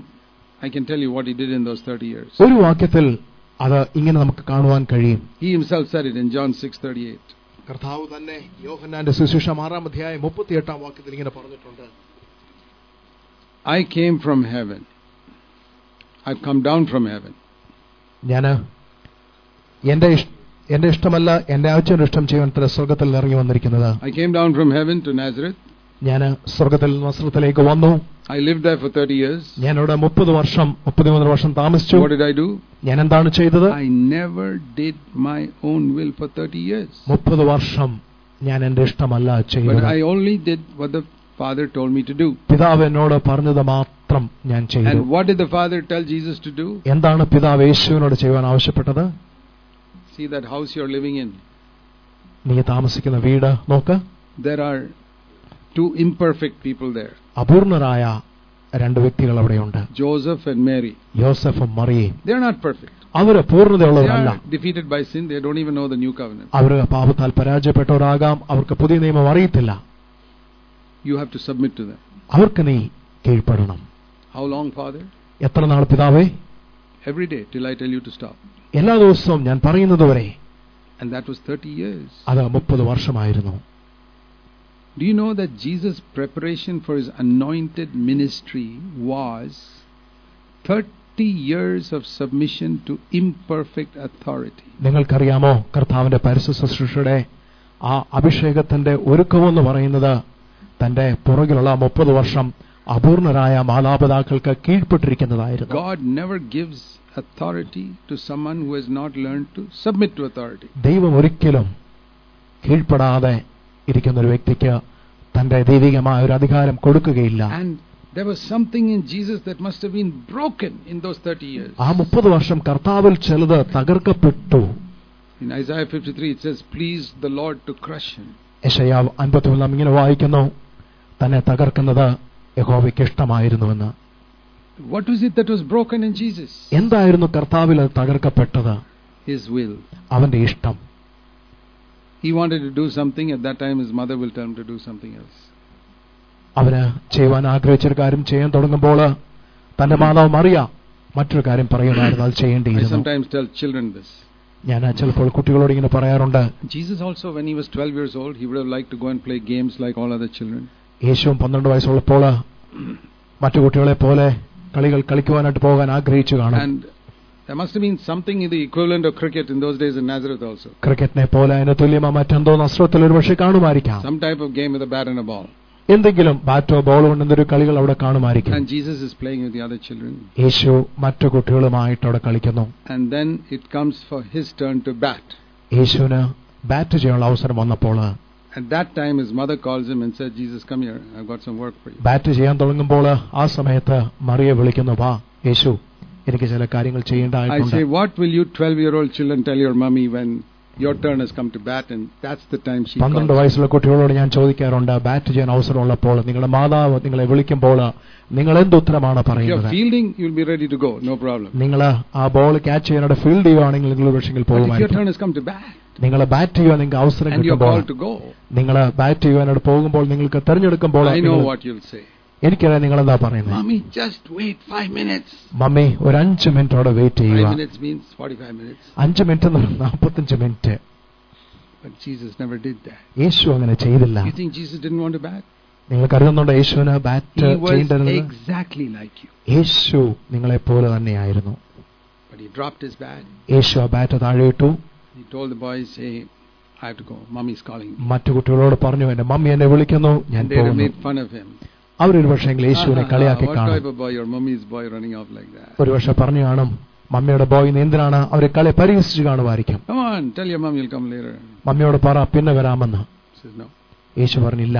I can tell you what he did in those 30 years. ഒരു വാക്യത്തിൽ അത് ഇങ്ങനെ നമുക്ക് കാണുവാൻ കഴിയും. He himself said it in John 6:38. കർത്താവ് തന്നെ യോഹന്നാന്റെ സുവിശേഷം 6-ാം അധ്യായം 38-ാം വാക്യത്തിൽ ഇങ്ങനെ പറഞ്ഞിട്ടുണ്ട്. I came from heaven. I've come down from heaven. ഞാൻ എന്റെ ഇഷ്ടമല്ല, എന്റെ അച്ഛന്റെ ഇഷ്ടം ചെയ്യാൻ സ്വർഗത്തിൽ നിന്ന് ഇറങ്ങി വന്നിരിക്കുന്നത്. I came down from heaven to Nazareth. ഞാൻ സ്വർഗത്തിൽ നസ്രത്തിലേക്ക് വന്നു. I lived there for 30 years. ഞാൻ അവിടെ 33 വർഷം താമസിച്ചു. What did I do? ഞാൻ എന്താണ് ചെയ്തത്? I never did my own will for 30 years. 30 വർഷം ഞാൻ എന്റെ ഇഷ്ടമല്ല ചെയ്തത്. But I only did what the Father told me to do. പിതാവ് എന്നോട് പറഞ്ഞത് മാത്രം ഞാൻ ചെയ്തു. And what did the Father tell Jesus to do? എന്താണ് പിതാവ് യേശുവിനോട് ചെയ്യാൻ ആവശ്യപ്പെട്ടത്? See that house you're living in. നീ താമസിക്കുന്ന വീട് നോക്ക്. There are two imperfect people there. അപൂർണരായ രണ്ട് വ്യക്തികൾ അവിടെയുണ്ട്. Joseph and Mary. യോസഫും മറിയയും. They are not perfect. Our പൂർണ്ണതയുള്ളവരല്ല. They are defeated by sin. They don't even know the new covenant. അവർ പാപത്താൽ പരാജയപ്പെട്ടവരാകാം. അവർക്ക് പുതിയ നിയമം അറിയത്തില്ല. You have to submit to them. അവർക്ക് നീ കീഴ്പ്പെടണം. How long, Father? എത്ര നാൾ പിതാവേ? Every day till I tell you to stop. എല്ലാ ദിവസവും ഞാൻ പറയുന്നതുവരെ. And that was 30 years. അത് 30 വർഷമായിരുന്നു. Do you know that Jesus' preparation for his anointed ministry was 30 years of submission to imperfect authority? നിങ്ങൾക്കറിയാമോ, കർത്താവിന്റെ പരിശുദ്ധ ശുശ്രൂഷയുടെ ആ അഭിഷേകത്തിന്റെ ഒരുക്കമെന്ന് പറയുന്നത് തന്റെ പുറകിലുള്ള 30 വർഷം അപൂർണരായ മാതാപിതാക്കൾക്ക് കീഴ്പ്പെട്ടിരിക്കുന്നതായിരുന്നു. God never gives authority to someone who has not learned to submit to authority. ദൈവം ഒരിക്കലും കീഴ്പ്പെടാതെ ഇരിക്കുന്ന ഒരു വ്യക്തിക്ക് തന്റെ ദൈവികമായ ഒരു അധികാരം കൊടുക്കുകയില്ല. And there was something in Jesus that must have been broken in those 30 years. ആ 30 വർഷം കർത്താവിൽ ചിലത് തകർക്കപ്പെട്ടു. In Isaiah 53 it says, please the Lord to crush him. യെശയ്യാവ് 53 ഇങ്ങനെ വായിക്കുന്നു, തന്നെ തകർക്കുന്നത് യഹോവയ്ക്ക് ഇഷ്ടമായിരുന്നുവെന്ന്. What was it that was broken in Jesus? എന്തായിരുന്നു കർത്താവിൽ അത് തകർക്കപ്പെട്ടത്? His will. അവന്റെ ഇഷ്ടം. He wanted to do something. At that time his mother will tell him to do something else. അവന് ചെയ്യുവാൻ ആഗ്രഹിച്ചൊരു കാര്യം ചെയ്യാൻ തുടങ്ങുമ്പോൾ തന്റെ മാതാവ് മറിയ മറ്റൊരു കാര്യം പറയുമായിരുന്നു, അത് I ചെയ്യേണ്ടിയിരുന്നു. sometimes tell children this. ഞാൻ ചിലപ്പോൾ കുട്ടികളോട് ഇങ്ങനെ പറയാറുണ്ട്. Jesus also, when he was 12 years old, he would have liked to go and play games like all other children. യേശുവും 12 വയസ്സുള്ളപ്പോൾ മറ്റു കുട്ടികളെ പോലെ കളികൾ കളിക്കുവാനായിട്ട് പോകാൻ ആഗ്രഹിച്ചു കാണും. And there must have been something in the equivalent of cricket in those days in Nazareth also. ക്രിക്കറ്റിനെ പോലെ അതിന് തുല്യമായ മറ്റെന്തോ നസ്രത്തിൽ ഒരു പക്ഷേ കാണുമായിരിക്കാം. Some type of game with a bat and a ball. എന്തെങ്കിലും ബാറ്റോ ബോളോ കൊണ്ടൊരു കളികൾ അവിടെ കാണുമായിരിക്കും. And Jesus is playing with the other children. യേശു മറ്റു കുട്ടികളുമായിട്ട് അവിടെ കളിക്കുന്നു. And then it comes for his turn to bat. യേശുവിന് ബാറ്റ് ചെയ്യാനുള്ള അവസരം വന്നപ്പോൾ At that time his mother calls him and said, Jesus, come here, I've got some work for you. Bat ചെയ്യാൻ തുടങ്ങുമ്പോൾ ആ സമയത്ത് മറിയെ വിളിക്കുന്നു, വാ യേശു, എനിക്ക് ചില കാര്യങ്ങൾ I ചെയ്യേണ്ടതായിട്ടുണ്ട്. say, what will you 12-year-old children tell your mummy when your turn has come to bat? And that's the time she 12 calls. വയസ്സുള്ള കുട്ടികളോട് ഞാൻ ചോദിക്കാറുണ്ട്, ബാറ്റ് ചെയ്യാൻ അവസരമുള്ളപ്പോൾ നിങ്ങളുടെ മാതാവ് നിങ്ങളെ വിളിക്കുമ്പോൾ നിങ്ങൾ എന്തുത്തരമാണ് If you're പറയുന്നത്? fielding, you'll be ready to go, no problem. നിങ്ങൾ ആ ബോൾ ക്യാച്ച് ചെയ്യാനായിട്ട് ഫീൽഡ് ചെയ്യുവാണെങ്കിൽ നിങ്ങൾ പക്ഷെങ്കിൽ But if your പോകുമായിരിക്കും. turn has come to bat നിങ്ങൾ ബാറ്റ് ചെയ്യാൻ നിങ്ങൾക്ക് അവസരം and you're കിട്ടുമ്പോൾ called to go, നിങ്ങൾ ബാറ്റ് ചെയ്യാനായിട്ട് പോകുമ്പോൾ നിങ്ങൾക്ക് തെരഞ്ഞെടുക്കുമ്പോൾ I know what you'll say. എനിക്കറിയാം നിങ്ങൾ എന്താ പറയുന്നത്. Mommy, just wait 5 minutes. Mummy ഒരു 5 മിനിറ്റോടെ വെയിറ്റ് 5 ചെയ്യുക. minutes means 45 minutes. 5 മിനിറ്റ് എന്ന് പറഞ്ഞാൽ 45 minute. But Jesus never did that. യേശു അങ്ങനെ ചെയ്തില്ല. You think Jesus didn't want to bat? നിങ്ങൾ കരുതുന്നുണ്ടോ യേശുവിന് ബാറ്റ് He was ചെയ്യേണ്ടതെന്ന്? exactly like you. യേശു നിങ്ങളെ പോലെ തന്നെയായിരുന്നു. But he dropped his bat. യേശു ആ ബാറ്റ് താഴെയിട്ടു. He told the boys, hey, I have to go. Mommy's calling me. മറ്റു കുട്ടികളോട് പറഞ്ഞു, എന്റെ മമ്മി എന്നെ വിളിക്കുന്നു, ഞാൻ And they would have പോകുന്നു. made fun of him. അവരൊരു പക്ഷേ യേശുവിനെ കളിയാക്കി What കാണും. type of boy? Your mommy's boy running off like that. ഒരു പക്ഷെ പറഞ്ഞു കാണും, മമ്മിയുടെ ബോയ് എന്തിനാണ് അവരെ കളി പരിഹസിച്ച് കാണുമായിരിക്കും. Come on, tell your mom you'll come later. മമ്മിയോട് പറ പിന്നെ വരാമെന്ന്. He says no. യേശു പറഞ്ഞില്ല.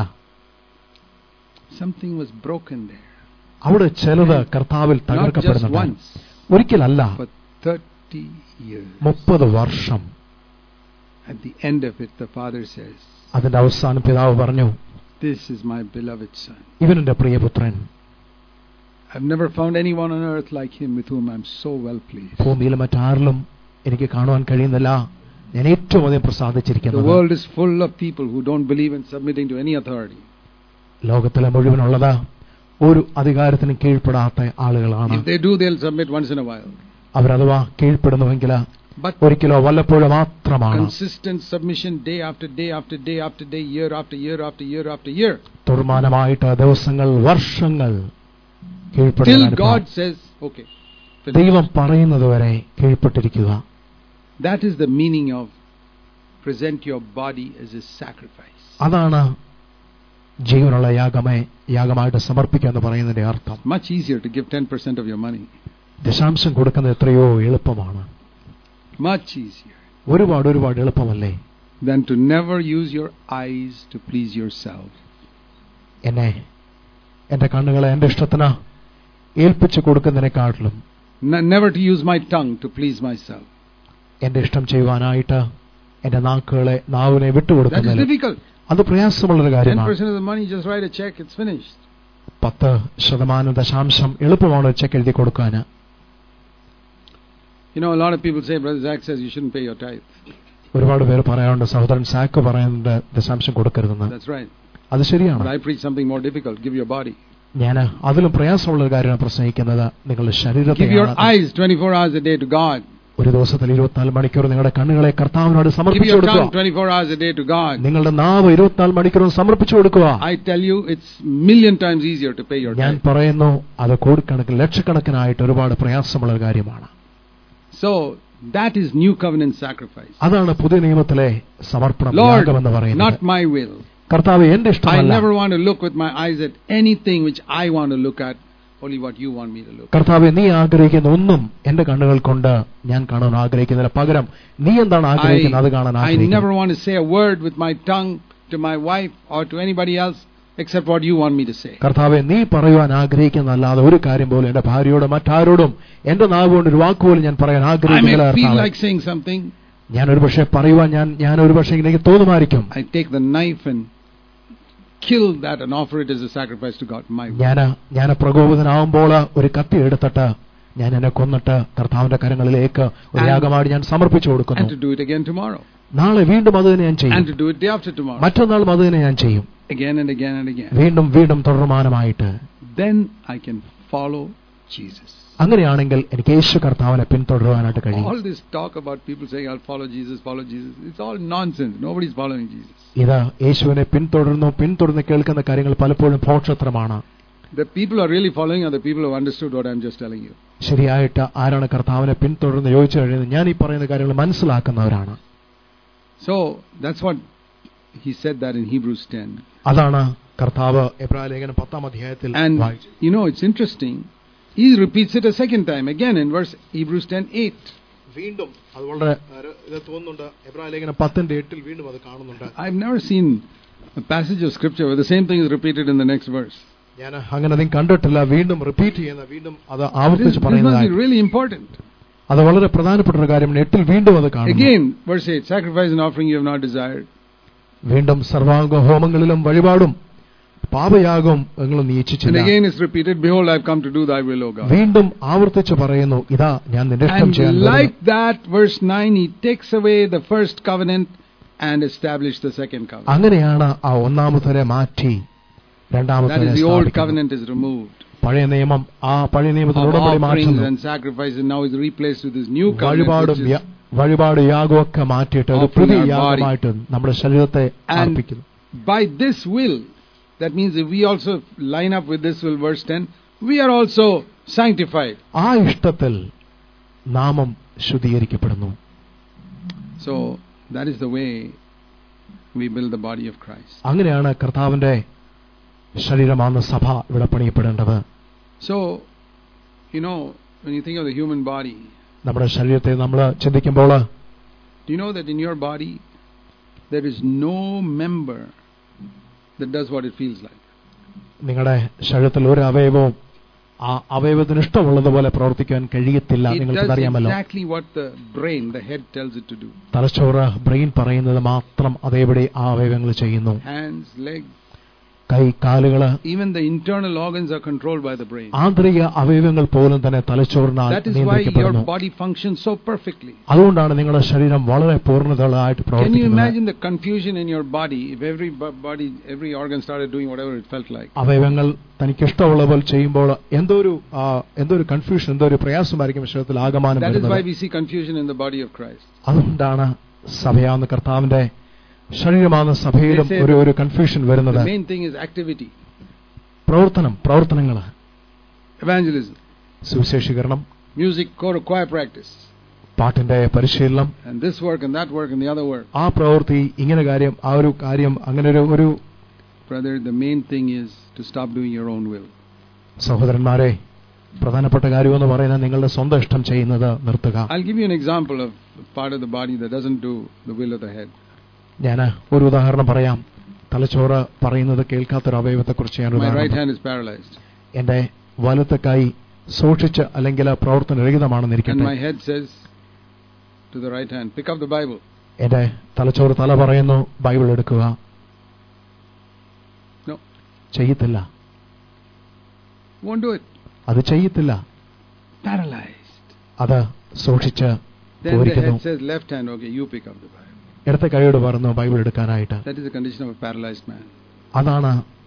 Something was broken there. അവിടെ ചിലത് കർത്താവിൽ Not just തകർക്കപ്പെടുന്നുണ്ട്. once, ഒരിക്കലല്ല, for 30 years. 30 വർഷം. At the end of it, the father says, അതിന്റെ അവസാനം പിതാവ് പറഞ്ഞു, this is my beloved son. ഇവൻ എന്റെ പ്രിയപുത്രൻ. I've never found anyone on earth like him with whom I'm so well pleased. ഭൂമിയിൽ മറ്റാരിലും എനിക്ക് കാണുവാൻ കഴിയുന്നില്ല ഞാൻ ഏറ്റവും അധികം The പ്രസാദിച്ചിരിക്കുന്നത്. world is full of people who don't believe in submitting to any authority. ലോകത്തിലെ മുഴുവനുള്ളത് ഒരു അധികാരത്തിനും കീഴ്പ്പെടാത്ത ആളുകളാണ്. If they do, they'll submit once in a while. അവരഥവാ കീഴ്പ്പെടുന്നുവെങ്കിൽ But ഒരിക്കലോ വല്ലപ്പോഴും മാത്രമാണ്. consistent submission day after day after day after day, year after year after year after year. തുടർമാനമായിട്ട് ദിവസങ്ങൾ, വർഷങ്ങൾ Till God says, okay. ദൈവം പറയുന്നതുവരെ കീഴ്പ്പെട്ടിരിക്കുക. That is the meaning of present your body as a sacrifice. അതാണ് ജീവനുള്ള യാഗമായിട്ട് സമർപ്പിക്കുക എന്ന് പറയുന്നതിന്റെ അർത്ഥം. Much easier to give 10% of your money. ദശാംശം കൊടുക്കുന്നത് എത്രയോ എളുപ്പമാണ്. Much easier. ഒരുപാട് എളുപ്പമല്ലേ? Than to never use your eyes to please yourself. എന്റെ കണ്ണുകളെ എന്റെ ഇഷ്ടത്തിന് ഏൽപ്പിച്ചു കൊടുക്കുന്നതിനെക്കാട്ടിലും never to use my tongue to please myself. എന്റെ ഇഷ്ടം ചെയ്യുവാനായിട്ട് എന്റെ നാവിനെ വിട്ടുകൊടുക്കുന്നത് അത് പ്രയാസമുള്ളൊരു കാര്യമാണ്. 10% of the money, just write a check, it's finished. 10% ദശാംശം എളുപ്പമാണ് ചെക്ക് എഴുതി കൊടുക്കാൻ. You know, a lot of people say, Brother Zach says you shouldn't pay your tithe. ഒരുപാട് പേര് പറയാറുണ്ട്, സഹോദരൻ സാക്ക് പറയുന്നുണ്ട് ദശാംശം കൊടുക്കരുതെന്ന്. That's right. അത് ശരിയാണ്. But I preach something more difficult. Give your body. ഞാൻ അതിലും പ്രയാസമുള്ള ഒരു കാര്യമാണ് പ്രസംഗിക്കുന്നത്. നിങ്ങളുടെ ശരീരത്തെ. Give your eyes 24 hours a day to God. ഒരു ദിവസത്തിൽ 24 മണിക്കൂർ നിങ്ങളുടെ കണ്ണുകളെ കർത്താവിനോട് സമർപ്പിച്ചു കൊടുക്കുക. 24 hours a day to God. നിങ്ങളുടെ നാവ് 24 മണിക്കൂറും സമർപ്പിച്ചു കൊടുക്കുക. I tell you, it's million times easier to pay your tithe. ഞാൻ പറയുന്നു, അത് കോടിക്കണക്കിന് ലക്ഷക്കണക്കിനായിട്ട് ഒരുപാട് പ്രയാസമുള്ള കാര്യമാണ്. So that is new covenant sacrifice. അതാണ് പുതിയ നിയമത്തിലെ സമർപ്പണം, യാഗമെന്ന് പറയുന്നത്. Not my will. കർത്താവേ, എന്റെ ഇഷ്ടമല്ല. I never want to look with my eyes at anything which I want to look at. Only what you want me to look. കർത്താവേ, നീ ആഗ്രഹിക്കുന്ന ഒന്നും എന്റെ കണ്ണുകൾ കൊണ്ട് ഞാൻ കാണാൻ ആഗ്രഹിക്കുന്നതിന് പകരം നീ എന്താണ് ആഗ്രഹിക്കുന്നത് അത് കാണാൻ ആഗ്രഹിക്കുന്നു. I never want to say a word with my tongue to my wife or to anybody else except what you want me to say. കർത്താവേ, നീ പറയുവാൻ ആഗ്രഹിക്കുന്നതല്ലാതെ ഒരു കാര്യം പോലും എന്റെ ഭാര്യയോട് മറ്റാരോടും എന്റെ നാവ് കൊണ്ട് ഒരു വാക്കുപോലും ഞാൻ പറയാൻ ആഗ്രഹിക്കുന്നില്ല. I may feel like saying something. ഞാൻ ഒരു പക്ഷേ പറയുവാൻ ഞാൻ ഒരു പക്ഷേ എനിക്ക് തോന്നുമായിരിക്കും. I take the knife and kill that and offer it as a sacrifice to God. ഞാൻ പ്രകോപിതനാവുമ്പോൾ ഒരു കത്തി എടുത്തിട്ട് ഞാൻ എന്നെ കൊന്നിട്ട് കർത്താവിന്റെ കരങ്ങളിലേക്ക് ഒരു യാഗമായി ഞാൻ സമർപ്പിച്ചു കൊടുക്കുന്നു. And to do it again tomorrow. നാളെ വീണ്ടും അത് തന്നെ ഞാൻ ചെയ്യും. And to do it day after tomorrow. മറ്റന്നാളും അത് തന്നെ ഞാൻ ചെയ്യും. Again and again and again. വീണ്ടും തുടർമാനമായിട്ട്. Then I can follow Jesus. അങ്ങനെയാണെങ്കിൽ എനിക്ക് യേശു കർത്താവിനെ പിന്തുടരുവാനായിട്ട് കഴിയും. All this talk about people saying I'll follow Jesus, it's all nonsense. Nobody's following Jesus. ഇത് യേശുവിനെ പിന്തുടർന്ന് കേൾക്കുന്ന കാര്യങ്ങൾ പലപ്പോഴും ഭോഷത്രമാണ്. The people are really following are the people who have understood what I'm just telling you. ശരിയായിട്ട് ആരാണ് കർത്താവിനെ പിന്തുടർന്ന് ചോദിച്ചു കഴിയുന്നത്? ഞാൻ ഈ പറയുന്ന കാര്യങ്ങൾ മനസ്സിലാക്കുന്നവരാണ്. So that's what he said that in Hebrews 10. അതാണ് കർത്താവ് എബ്രായലേഖനം 10-ാം അധ്യായത്തിൽ വായിച്ചു. You know, it's interesting. He repeats it a second time again in verse Hebrews 10:8. വീണ്ടും അത് വളരെ ഇത് തോന്നുന്നുണ്ട്. എബ്രായലേഖനം 10:8 വീണ്ടും അത് കാണുന്നുണ്ട്. I've never seen a passage of scripture where the same thing is repeated in the next verse. ഞാൻ അങ്ങനെ അധികം കണ്ടിട്ടില്ല. വീണ്ടും റിപ്പീറ്റ് ചെയ്യുന്ന, വീണ്ടും അത് ആവർത്തിച്ച് പറയുന്നത്. This is really important. അത് വളരെ പ്രധാനപ്പെട്ട ഒരു കാര്യമാണ്. 8 വീണ്ടും അത് കാണുന്നു. Again verse 8, sacrifice and offering you have not desired. വീണ്ടും സർവാംഗ ഹോമങ്ങളിലും വഴിപാടും പാപയാഗം നിങ്ങളും നീ ഇച്ഛിച്ചില്ല. And again is repeated, behold I have come to do thy will, O God. വീണ്ടും ആവർത്തിച്ച് പറയുന്നു, ഇതാ ഞാൻ നിന്റെ ഇഷ്ടം ചെയ്യാൻ പോകുന്നു. And like that verse 9, he takes away the first covenant and established the second covenant. അങ്ങനെയാണ് ആ ഒന്നാമത്തെ മാറ്റി രണ്ടാമത്തെ സ്ഥാപിക്കുന്നത്. That is the old covenant is removed. പഴയ നിയമം ആ പഴയ നിയമത്തിലൂടെ മാറ്റുന്നു. And sacrifice and now is replaced with this new covenant. വഴിപാട് യാഗമൊക്കെ മാറ്റിയിട്ട് ഒരു പുതിയ യാഗമായിട്ട് നമ്മുടെ ശരീരത്തെ അർപ്പിക്കുന്നു. By this will, that means if we also line up with this will, verse 10, we are also sanctified. ആ ഇഷ്ടത്തിൽ നാമം ശുദ്ധീകരിക്കപ്പെടുന്നു. So that is the way we build the body of Christ. അങ്ങനെയാണ് കർത്താവിന്റെ ശരീരമാണ് സഭ ഇവിടെ പണിയപ്പെടേണ്ടത്. So you know, when you think of the human body, നമ്മുടെ ശരീരത്തെ നമ്മൾ ചിന്തിക്കുമ്പോൾ, do you know that in your body there is no member that does what it feels like? നിങ്ങളുടെ ശരീരത്തിൽ ഒരു അവയവവും ആ അവയവത്തിന് ഇഷ്ടമുള്ളതുപോലെ പ്രവർത്തിക്കാൻ കഴിയത്തില്ല. നിങ്ങൾക്ക് അറിയാമല്ലോ. Exactly what the brain, the head tells it to do. തലച്ചോറ്, ബ്രെയിൻ പറയുന്നത് മാത്രം അതേപടി ആ അവയവങ്ങൾ ചെയ്യുന്നു. Hands, legs, കൈ, കാലുകൾ, even the internal organs are controlled by the brain. ആന്തരിക അവയവങ്ങൾ പോലും തന്നെ തലച്ചോറിനാൽ നിയന്ത്രിക്കപ്പെടുന്നു. That is why your body functions so perfectly. അതുകൊണ്ടാണ് നിങ്ങളുടെ ശരീരം വളരെ പൂർണ്ണതയായിട്ട് പ്രവർത്തിക്കുന്നത്. Can you imagine the confusion in your body if every organ started doing whatever it felt like? അവയവങ്ങൾ തനിക്ക് ഇഷ്ടമുള്ള പോലെ ചെയ്യുമ്പോൾ എന്തോ ഒരു കൺഫ്യൂഷൻ, എന്തോ ഒരു പ്രയാസമായിരിക്കും ശരീരത്തിൽ ആകമാനം വരുന്നത്. That is why we see confusion in the body of Christ. അതുകൊണ്ടാണ് സഭയാവുന്ന കർത്താവിന്റെ ശരീരമാകുന്ന സഭയിലും ഒരു കൺഫ്യൂഷൻ വരുന്നത്. The main thing is activity. പ്രവർത്തനങ്ങൾ. evangelism, സുവിശേഷീകരണം, music, choir practice, പാട്ടിന്റെ പരിശീലനം, and this work and that work and the other work. ആ പ്രവൃത്തി, ഇങ്ങനെ കാര്യം, ആ ഒരു കാര്യം, അങ്ങനെ ഒരു Brother, the main thing is to stop doing your own will. സഹോദരന്മാരെ, പ്രധാനപ്പെട്ട കാര്യമെന്ന് പറയുന്നത് നിങ്ങളുടെ സ്വന്തം ഇഷ്ടം ചെയ്യുന്നത് നിർത്തുക. I'll give you an example of part of the body that doesn't do the will of the head. ഞാൻ ഒരു ഉദാഹരണം പറയാം. തലച്ചോറ് പറയുന്നത് കേൾക്കാത്തൊരു അവയവത്തെക്കുറിച്ച് ഞാൻ My right hand is paralyzed. എന്റെ വലത്തെ കൈ സൂക്ഷിച്ച് അല്ലെങ്കിൽ പ്രവർത്തനരഹിതമാണെന്നിരിക്കട്ടെ. And my head says to the right hand, pick up the Bible. എന്റെ തലച്ചോറ് തല പറയുന്നു, ബൈബിൾ എടുക്കുക. No. ചെയ്യത്തില്ല. Won't do it. അത് ചെയ്യത്തില്ല. Paralyzed. അത് സൂക്ഷിച്ച് Then the പോരിക്കുന്നു. head says left hand, okay, you pick up the Bible. ഇടത്തെ കൈയോട് പറഞ്ഞു ബൈബിൾ എടുക്കാനായിട്ട്. That is the condition of a paralyzed man. അതാണ്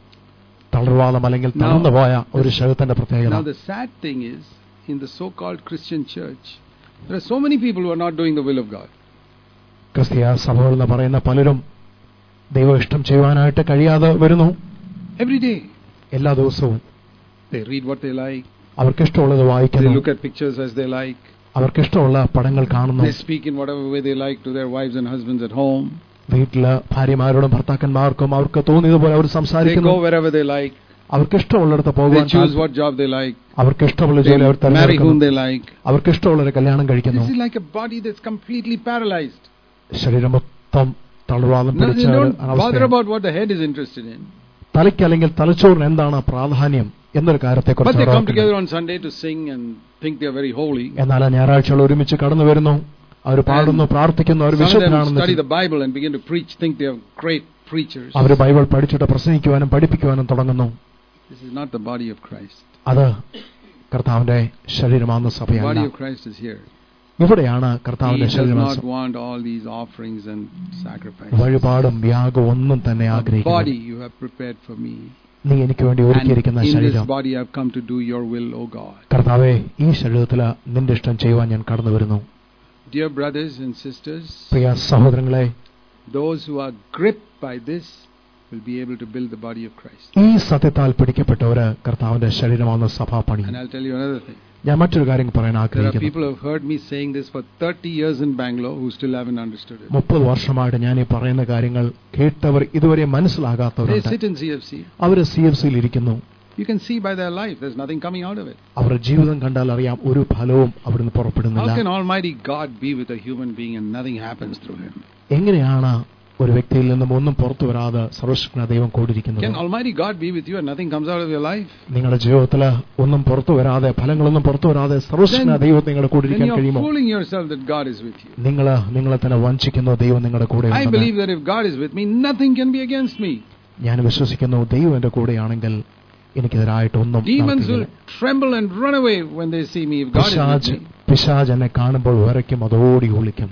തളർവാദം അല്ലെങ്കിൽ തളർന്നുപോയ ഒരു ശരീരത്തിന്റെ പ്രത്യേകത. Now the sad thing is, in the so-called Christian church, there are so many people who are not doing the will of God. ക്രിസ്തീയ സഭകൾ എന്ന് പറയുന്ന പലരും ദൈവ ഇഷ്ടം ചെയ്യുവാനായിട്ട് കഴിയാതെ വരുന്നു. Every day. എല്ലാ ദിവസവും They read what they like. അവർക്കിഷ്ടമുള്ളത് They വായിക്കുന്നു. look at pictures as they like. അവർക്കിഷ്ടമുള്ള പടങ്ങൾ കാണുന്നു. They speak in whatever way they like to their wives and husbands at home. വീട്ടില് ഭാര്യമാരോടും ഭർത്താക്കന്മാർക്കും അവർക്ക് തോന്നിയതുപോലെ അവർ They സംസാരിക്കുന്നു. go wherever they like. അവർക്കിഷ്ടമുള്ളിടത്ത് They പോകുവാൻ choose what job they like. അവർക്കിഷ്ടമുള്ള They ജോലി അവർ marry തിരഞ്ഞെടുക്കുന്നു. whom they like. അവർക്കിഷ്ടമുള്ളവരെ കല്യാണം കഴിക്കുന്നു. This is like a body that's completely paralyzed. ശരീരം മൊത്തം തളർവാദം Now they പിടിച്ച don't bother അവസ്ഥയാണ്. about what the head is interested in. തലയ്ക്ക് അല്ലെങ്കിൽ തലച്ചോറിന് എന്താണ് പ്രാധാന്യം എന്നൊരു But they come കാര്യത്തെക്കുറിച്ച്. together on Sunday to sing and think they are very holy. എന്നാൽ ഞായറാഴ്ചകൾ ഒരുമിച്ച് കടന്നു വരുന്നു, അവർ പാടുന്നു, പ്രാർത്ഥിക്കുന്നു, അവർ Some of them വിശുദ്ധരാണെന്ന് study the Bible and begin to preach, think they are great preachers. അവർ ബൈബിൾ പഠിച്ചിട്ട് പ്രസംഗിക്കുവാനും പഠിപ്പിക്കുവാനും തുടങ്ങുന്നു. This is not the body of Christ. അത് കർത്താവിന്റെ ശരീരമാകുന്ന The സഭയല്ല. body of Christ is here. ഇവിടെയാണ് He കർത്താവിന്റെ does ശരീരം. not want all these offerings and sacrifices. വഴിപാടും യാഗവും ഒന്നും തന്നെ The ആഗ്രഹിക്കുന്നു. body you have prepared for me. നീ എനിക്ക് വേണ്ടി And ഒരുക്കിയിരിക്കുന്ന in this ശരീരം. body I have come to do your will, O God. കർത്താവേ, ഈ ശരീരത്തില് നിന്റെ ഇഷ്ടം ചെയ്യുവാൻ ഞാൻ കടന്നു വരുന്നു. Dear brothers and sisters, പ്രിയ സഹോദരങ്ങളെ, those who are gripped by this will be able to build the body of Christ. ഈ സത്യത്താൽ പിടിക്കപ്പെട്ടവര് കർത്താവിന്റെ ശരീരമാകുന്ന സഭ പണി. And I'll tell you another thing. ഞാൻ മറ്റൊരു കാര്യം പറയാൻ There are ആഗ്രഹിക്കുന്നു. people who have heard me saying this for 30 years in Bangalore who still haven't understood it. 30 വർഷമായിട്ട് ഞാൻ ഈ പറയുന്ന കാര്യങ്ങൾ കേട്ടവർ ഇതുവരെ They മനസ്സിലാകാത്തവരുണ്ട്. sit in CFC. അവർ CFCയിൽ ഇരിക്കുന്നു. You can see by their life there's nothing coming out of it. അവരുടെ ജീവിതം കണ്ടാൽ അറിയാം ഒരു ഫലവും അവിടുന്ന് പുറപ്പെടുന്നില്ല. How can Almighty God be with a human being and nothing happens through him? എങ്ങനെയാണ് ഒരു വ്യക്തിയിൽ നിന്നും ഒന്നും പുറത്തു വരാതെ സർവശക്തനായ ദൈവം കൂടിയിരിക്കുന്നത്? Can Almighty God be with you and nothing comes out of your life? നിങ്ങളുടെ ജീവിതത്തിൽ ഒന്നും പുറത്തു വരാതെ, ഫലങ്ങളൊന്നും പുറത്തു വരാതെ സർവശക്തനായ ദൈവം നിങ്ങളുടെ കൂടെ Then ഇരിക്കാൻ you're കഴിയുമോ? fooling yourself that God is with you. നിങ്ങളെ തന്നെ വഞ്ചിക്കുന്നു, ദൈവം നിങ്ങളുടെ കൂടെ I ഉണ്ടെന്ന്. believe that if God is with me, nothing can be against me. ഞാൻ വിശ്വസിക്കുന്നു ദൈവം എന്റെ കൂടെയാണെങ്കിൽ എനിക്കെതിരായിട്ട് ഒന്നും Demons will tremble and run away when they see me if God is with me. പിശാച് എന്നെ കാണുമ്പോൾ വിറയ്ക്കും, അതോടി ഒളിക്കും.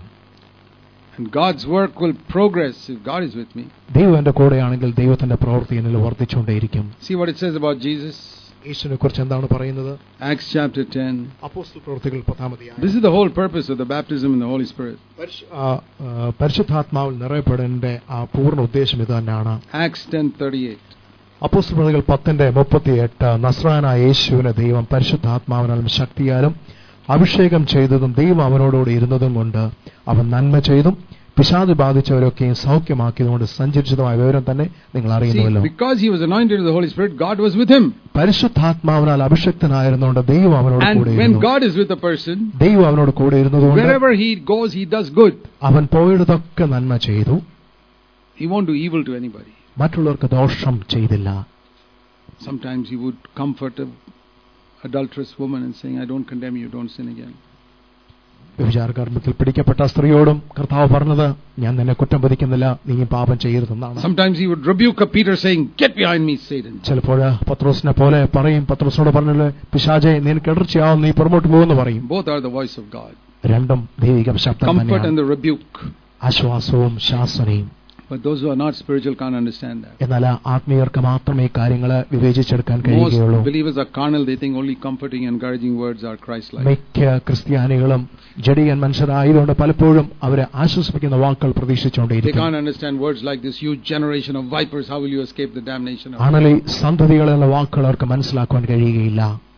And God's work will progress if God is with me. ദൈവം എന്റെ കൂടെയാണെങ്കിൽ ദൈവത്തിന്റെ പ്രവൃത്തി എന്നിൽ വർദ്ധിച്ചുകൊണ്ടേയിരിക്കും. See what it says about Jesus? യേശുവിനെ കുറിച്ച് എന്താണ് പറയുന്നത്? Acts chapter 10. അപ്പോസ്തല പ്രവൃത്തികൾ 10-ാം അധ്യായം. This is the whole purpose of the baptism in the Holy Spirit. പരിശുദ്ധാത്മാവിൽ നിറയപ്പെടേണ്ട ആ പൂർണ്ണ ഉദ്ദേശം ഇത് തന്നെയാണ്. Acts 10:38. അപ്പോസ്തല പ്രവൃത്തികൾ 10:38 നസ്രായനായ യേശുവിനെ ദൈവം പരിശുദ്ധാത്മാവിനാലും ശക്തിയാലും അഭിഷേകം ചെയ്തതും ദൈവം അവനോടുകൂടി ഇരുന്നതും കൊണ്ട് അവൻ നന്മ ചെയ്തും പിശാച് ബാധിച്ചവരൊക്കെയും സൗഖ്യമാക്കിയതുകൊണ്ട് സഞ്ചരിച്ചതുമായ വിവരം തന്നെ നിങ്ങൾ അറിയുന്നുവല്ലോ. Because he was anointed with the Holy Spirit, God was with him. പരിശുദ്ധാത്മാവിനാൽ അഭിഷക്തനായിരുന്നുകൊണ്ട് ദൈവം അവനോട് കൂടെ And when ഇരുന്നു. God is with a person, ദൈവം അവനോട് കൂടെ ഇരുന്നതുകൊണ്ട് wherever he goes, he does good. അവൻ പോയിടത്തൊക്കെ നന്മ ചെയ്തു. He won't do evil to anybody. മറ്റുള്ളവർക്ക് ദോഷം ചെയ്തില്ല. Sometimes he would comfort an adulterous woman and saying, I don't condemn you, don't sin again. വ്യഭിചാരകർമ്മത്തിൽ പിടിക്കപ്പെട്ട സ്ത്രീയോടും കർത്താവ് പറഞ്ഞത്, ഞാൻ നിന്നെ കുറ്റം പതിക്കുന്നില്ല, നീ പാപം ചെയ്യരുതെന്നാണ്. Sometimes he would rebuke a Peter saying, get behind me, Satan. ചിലപ്പോൾ പത്രോസിനെ പോലെ പറയും, പത്രോസിനോട് പറഞ്ഞല്ലോ, പിശാചേ നിനക്ക് ഇടർച്ചയാവും, നീ പുറമോട്ട് പോകുമെന്ന് പറയും. Both are the voice of God. രണ്ടും ദൈവിക ശബ്ദം Comfort തന്നെയാണ്. and the rebuke. ആശ്വാസവും ശാസനയും. But those who are not spiritual can't understand that. എന്നാൽ ആത്മീയർക്ക് മാത്രമേ കാര്യങ്ങളെ വിവേചിച്ചെടുക്കാൻ Most കഴിയുകയുള്ളൂ. believers are carnal. They think only comforting, encouraging words are Christ-like. മിക്ക ക്രിസ്ത്യാനികളും ജഡിയൻ മനുഷ്യരായതുകൊണ്ട് പലപ്പോഴും അവരെ ആശ്വസിപ്പിക്കുന്ന വാക്കുകൾ They പ്രതീക്ഷിച്ചുകൊണ്ടിരിക്കും. can't understand words like this, you generation of vipers, how will you escape the damnation of ആണല്ലേ സന്തതികളെന്ന വാക്കുകൾ അവർക്ക് മനസ്സിലാക്കുവാൻ കഴിയുകയില്ല.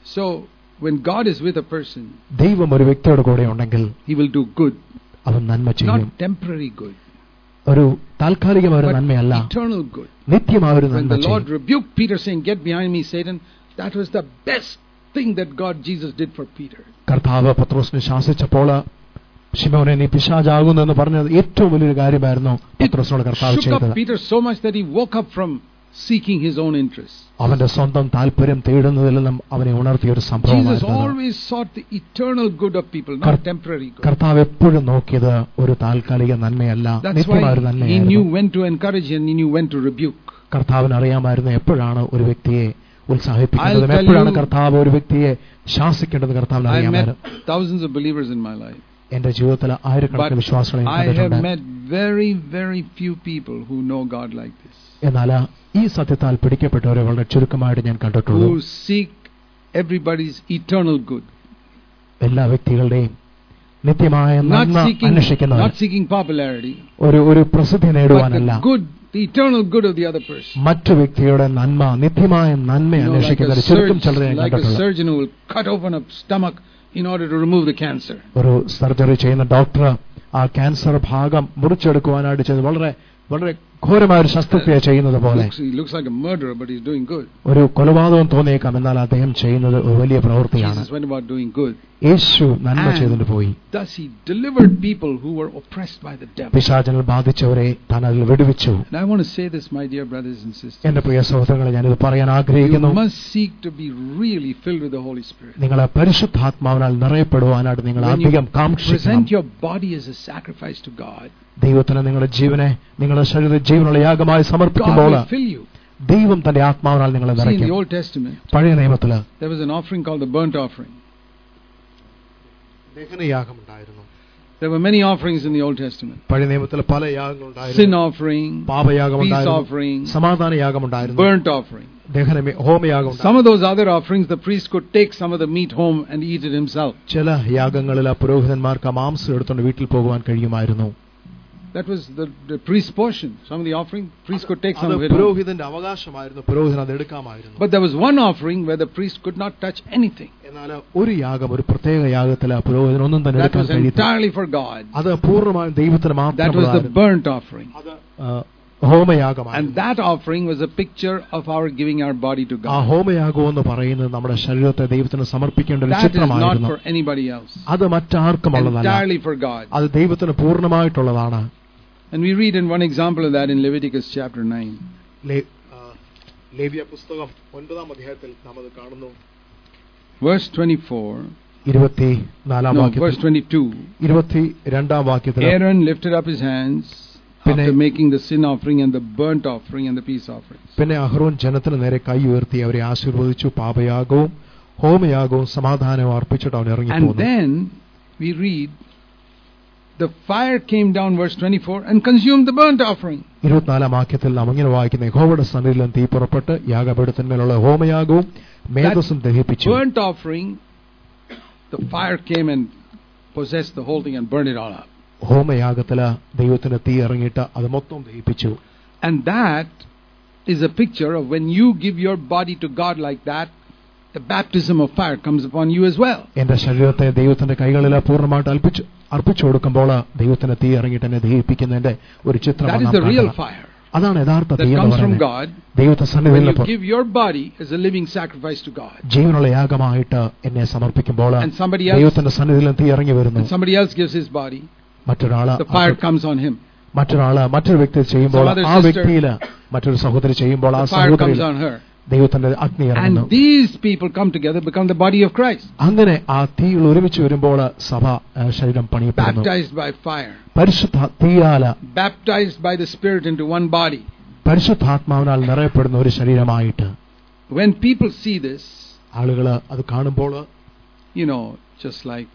So, when God is with a person, ദൈവം ഒരു വ്യക്തിയുടെ കൂടെ ഉണ്ടെങ്കിൽ He will do good, അവൻ നന്മ ചെയ്യും. not temporary good, ഒരു താൽക്കാലികമായ ഒരു നന്മയല്ല, but eternal good. നിത്യമായ ഒരു When നന്മ the Lord ചെയ്യും. rebuked Peter saying, "Get behind me, Satan," that was the best thing that Jesus did for Peter. കർത്താവ് പത്രോസിനെ ശാസിച്ചപ്പോൾ ശിമോനെ നീ പിശാചാകുന്നു എന്ന് പറഞ്ഞത് ഏറ്റവും വലിയൊരു കാര്യമായിരുന്നു പത്രോസിനോട് കർത്താവ് Shook up ചെയ്തത്. Peter so much that he woke up from seeking his own interests. അവന്റെ സ്വന്തം താല്പര്യം തേടുന്നതിൽ നിന്നും അവനെ ഉണർത്തിയ ഒരു Jesus സംഭവമായിരുന്നു. always sought the eternal good of people, not temporary good. കർത്താവ് എപ്പോഴും നോക്കിയത് ഒരു താൽക്കാലിക നന്മയല്ല, That's നിത്യമായ ഒരു why he നന്മയായിരുന്നു. knew when to encourage and he knew when to rebuke. കർത്താവിന് അറിയാമായിരുന്നു എപ്പോഴാണ് ഒരു വ്യക്തിയെ ഉത്സാഹിപ്പിക്കേണ്ടതും I'll tell എപ്പോഴാണ് you, കർത്താവ് ഒരു വ്യക്തിയെ ശാസിക്കേണ്ടത് കർത്താവിന് I met അറിയാമായിരുന്നു. thousands of believers in my life, എന്റെ ജീവിതത്തിൽ but ആയിരക്കണക്കിന് വിശ്വാസികളെ ഞാൻ I have കണ്ടിട്ടുണ്ട്. met very, very few people who know God like this, എന്നാൽ ഈ സത്യത്താൽ പിടിക്കപ്പെട്ടവരെ വളരെ ചുരുക്കമായിട്ട് ഞാൻ കണ്ടിട്ടുള്ളൂ. who seek everybody's eternal good, എല്ലാ വ്യക്തികളുടെയും നിത്യമായ not നന്മ seeking അന്വേഷിക്കുന്നവർ, popularity, ഒരു പ്രസിദ്ധി but നേടുവാനല്ല, the good, the eternal good of the other person. മറ്റു വ്യക്തിയുടെ നന്മ, നിത്യമായ നന്മ You know, like അന്വേഷിക്കുന്നവർ a ചുരുക്കം ചിലരെ ഞാൻ like a കണ്ടിട്ടുള്ളൂ. surgeon who will cut open a stomach in order to remove the cancer. ഒരു സർജറി ചെയ്യുന്ന ഡോക്ടർ ആ ക്യാൻസർ ഭാഗം മുറിച്ചെടുക്കുവാനായിട്ട് ചെയ്ത് വളരെ വളരെ ഘോരമായ ഒരു ശസ്ത്രക്രിയ ചെയ്യുന്നത് പോലെ He looks like a murderer, but he's doing good. ഒരു കൊലപാതകം തോന്നിയേക്കാം, എന്നാൽ അദ്ദേഹം ചെയ്യുന്നത് ഒരു വലിയ പ്രവൃത്തിയാണ്. Jesus went about doing good. യേശു നന്മ ചെയ്തിട്ട് പോയി. Thus he delivered people who were oppressed by the devil. പിശാചിനാൽ ബാധിച്ചവരെ താൻ അതിൽ വിടുവിച്ചു. And I want to say this, my dear brothers and sisters. എന്റെ പ്രിയ സഹോദരങ്ങളെ, ഞാനിത് പറയാൻ You ആഗ്രഹിക്കുന്നു. must seek to be really filled with the Holy Spirit. നിങ്ങൾ പരിശുദ്ധാത്മാവിനാൽ നിറയപ്പെടുവാനായിട്ട് നിങ്ങൾ When അധികം you കാക്ഷിക്കണം. present your body as a sacrifice to God, ദൈവത്തിന് നിങ്ങളുടെ ജീവനെ, നിങ്ങളുടെ ശരീര ജീവനുള്ള യാഗമായി God സമർപ്പിക്കുമ്പോൾ will fill you. ദൈവം തന്റെ ആത്മാവിനാൽ നിങ്ങളെ See, in നിറയ്ക്കും. the Old Testament, പഴയ നിയമത്തില് there was an offering called the burnt offering. ദഹനയാഗമുണ്ടായിരുന്നു. There were many offerings in the Old Testament. പഴയ നിയമത്തിൽ പല Sin യാഗങ്ങളുണ്ടായിരുന്നു. offering, പാപയാഗമുണ്ടായിരുന്നു, peace offering, സമാധാന യാഗമുണ്ടായിരുന്നു, burnt offering. ഹോമയാഗം. Some of those other offerings, the priest could take some of the meat home and eat it himself. ചില യാഗങ്ങളിൽ പുരോഹിതന്മാർക്ക് ആ മാംസം എടുത്തുകൊണ്ട് വീട്ടിൽ പോകുവാൻ കഴിയുമായിരുന്നു. That was the priest's portion. Some of the offering, priest could take some അത് of it home. പുരോഹിതന്റെ അവകാശമായിരുന്നു, പുരോഹിതൻ അത് എടുക്കാമായിരുന്നു. But there was one offering where the priest could not touch anything. എന്നാൽ ഒരു യാഗം, ഒരു പ്രത്യേക യാഗത്തിൽ പുരോഹിതൻ ഒന്നും തന്നെ That എടുക്കാൻ was കഴിയില്ല. entirely for God. അത് പൂർണ്ണമായും ദൈവത്തിന് That was the മാത്രമായിരുന്നു. burnt offering. അത് ഹോമയാഗമാണ്. And that offering was a picture of our giving our body to ആ God. ഹോമയാഗം എന്ന് പറയുന്നത് നമ്മുടെ ശരീരത്തെ ദൈവത്തിന് സമർപ്പിക്കേണ്ട ഒരു That is not ചിത്രമായിരുന്നു. for anybody else. അത് മറ്റാർക്കുമുള്ളതല്ല, Entirely for God. അത് ദൈവത്തിന് പൂർണ്ണമായിട്ടുള്ളതാണ്. And we read in one example of that in Leviticus chapter 9. ലേവ്യ പുസ്തകം 9-ാം അധ്യായത്തിൽ നാം അത് കാണുന്നു. Verse 24. 24-ാം No, വാക്യത്തിൽ, verse 22. 22-ാം വാക്യത്തിൽ Aaron lifted up his hands after making the sin offering and the burnt offering and the peace offering. പിന്നെ അഹ്റോൻ ജനത്തിന് നേരെ കൈ ഉയർത്തി അവരെ ആശീർവദിച്ചു. പാപയാഗവും ഹോമയാഗവും സമാധാനവും അർപ്പിച്ചിട്ട് അവൻ And ഇറങ്ങിപ്പോന്നു. then we read, the fire came down, verse 24, and consumed the burnt offering. 24-ാം വാക്യത്തിൽ നാം ഇങ്ങനെ വായിക്കുന്ന, യഹോവയുടെ സന്നിധിയിൽ തീ പുറപ്പെട്ട് യാഗപീഠത്തിന്മേലുള്ള ഹോമയാഗവും മേധസ്സും ദഹിപ്പിച്ചു. Burnt offering, the fire came and possessed the whole thing and burned it all up. ഹോമയാഗത്തില് ദൈവത്തിന് തീ ഇറങ്ങിയിട്ട് അത് മൊത്തം ദഹിപ്പിച്ചു. And that is a picture of when you give your body to God like that, the baptism of fire comes upon you as well. എന്റെ ശരീരത്തെ ദൈവത്തിന്റെ കൈകളിൽ പൂർണ്ണമായിട്ട് അർപ്പിച്ചു കൊടുക്കുമ്പോൾ ദൈവത്തിന് തീ ഇറങ്ങിയിട്ട് എന്നെ ദഹിപ്പിക്കുന്നതിന്റെ ഒരു That ചിത്രമാണ് is നാം the real കാണുന്നത്. fire അതാണ് യഥാർത്ഥ that തീ എന്ന് comes from പറയുന്നത്. God ദൈവത്തെ when സന്നിധിയിൽ you give your body as a living sacrifice to God. ജീവനുള്ള യാഗമായിട്ട് എന്നെ സമർപ്പിക്കുമ്പോൾ And somebody else, ദൈവത്തിന്റെ സന്നിധിയിൽ തീ ഇറങ്ങി വരുന്നു. and somebody else gives his body, മറ്റൊരാള് the fire comes on him. മറ്റൊരു വ്യക്തി ചെയ്യുമ്പോൾ Some other ആ sister, വ്യക്തിയില് മറ്റൊരു സഹോദരി ചെയ്യുമ്പോൾ ആ The fire comes സഹോദരിയിൽ on her. ദൈവത്തിന്റെ അഗ്നി ഇറങ്ങുന്നു. And these people come together, become the body of Christ. അങ്ങനെ ആ തീയിൽ ഒരുമിച്ച് വരുമ്പോൾ സഭ ശരീരം പണിയപ്പെടുന്നു. Baptized by fire. പരിശുദ്ധ തീയാല, Baptized by the Spirit into one body. പരിശുദ്ധാത്മാവിനാൽ നിറയപ്പെടുന്ന ഒരു ശരീരമായിട്ട്. When people see this, ആളുകൾ അത് കാണുമ്പോൾ, you know, just like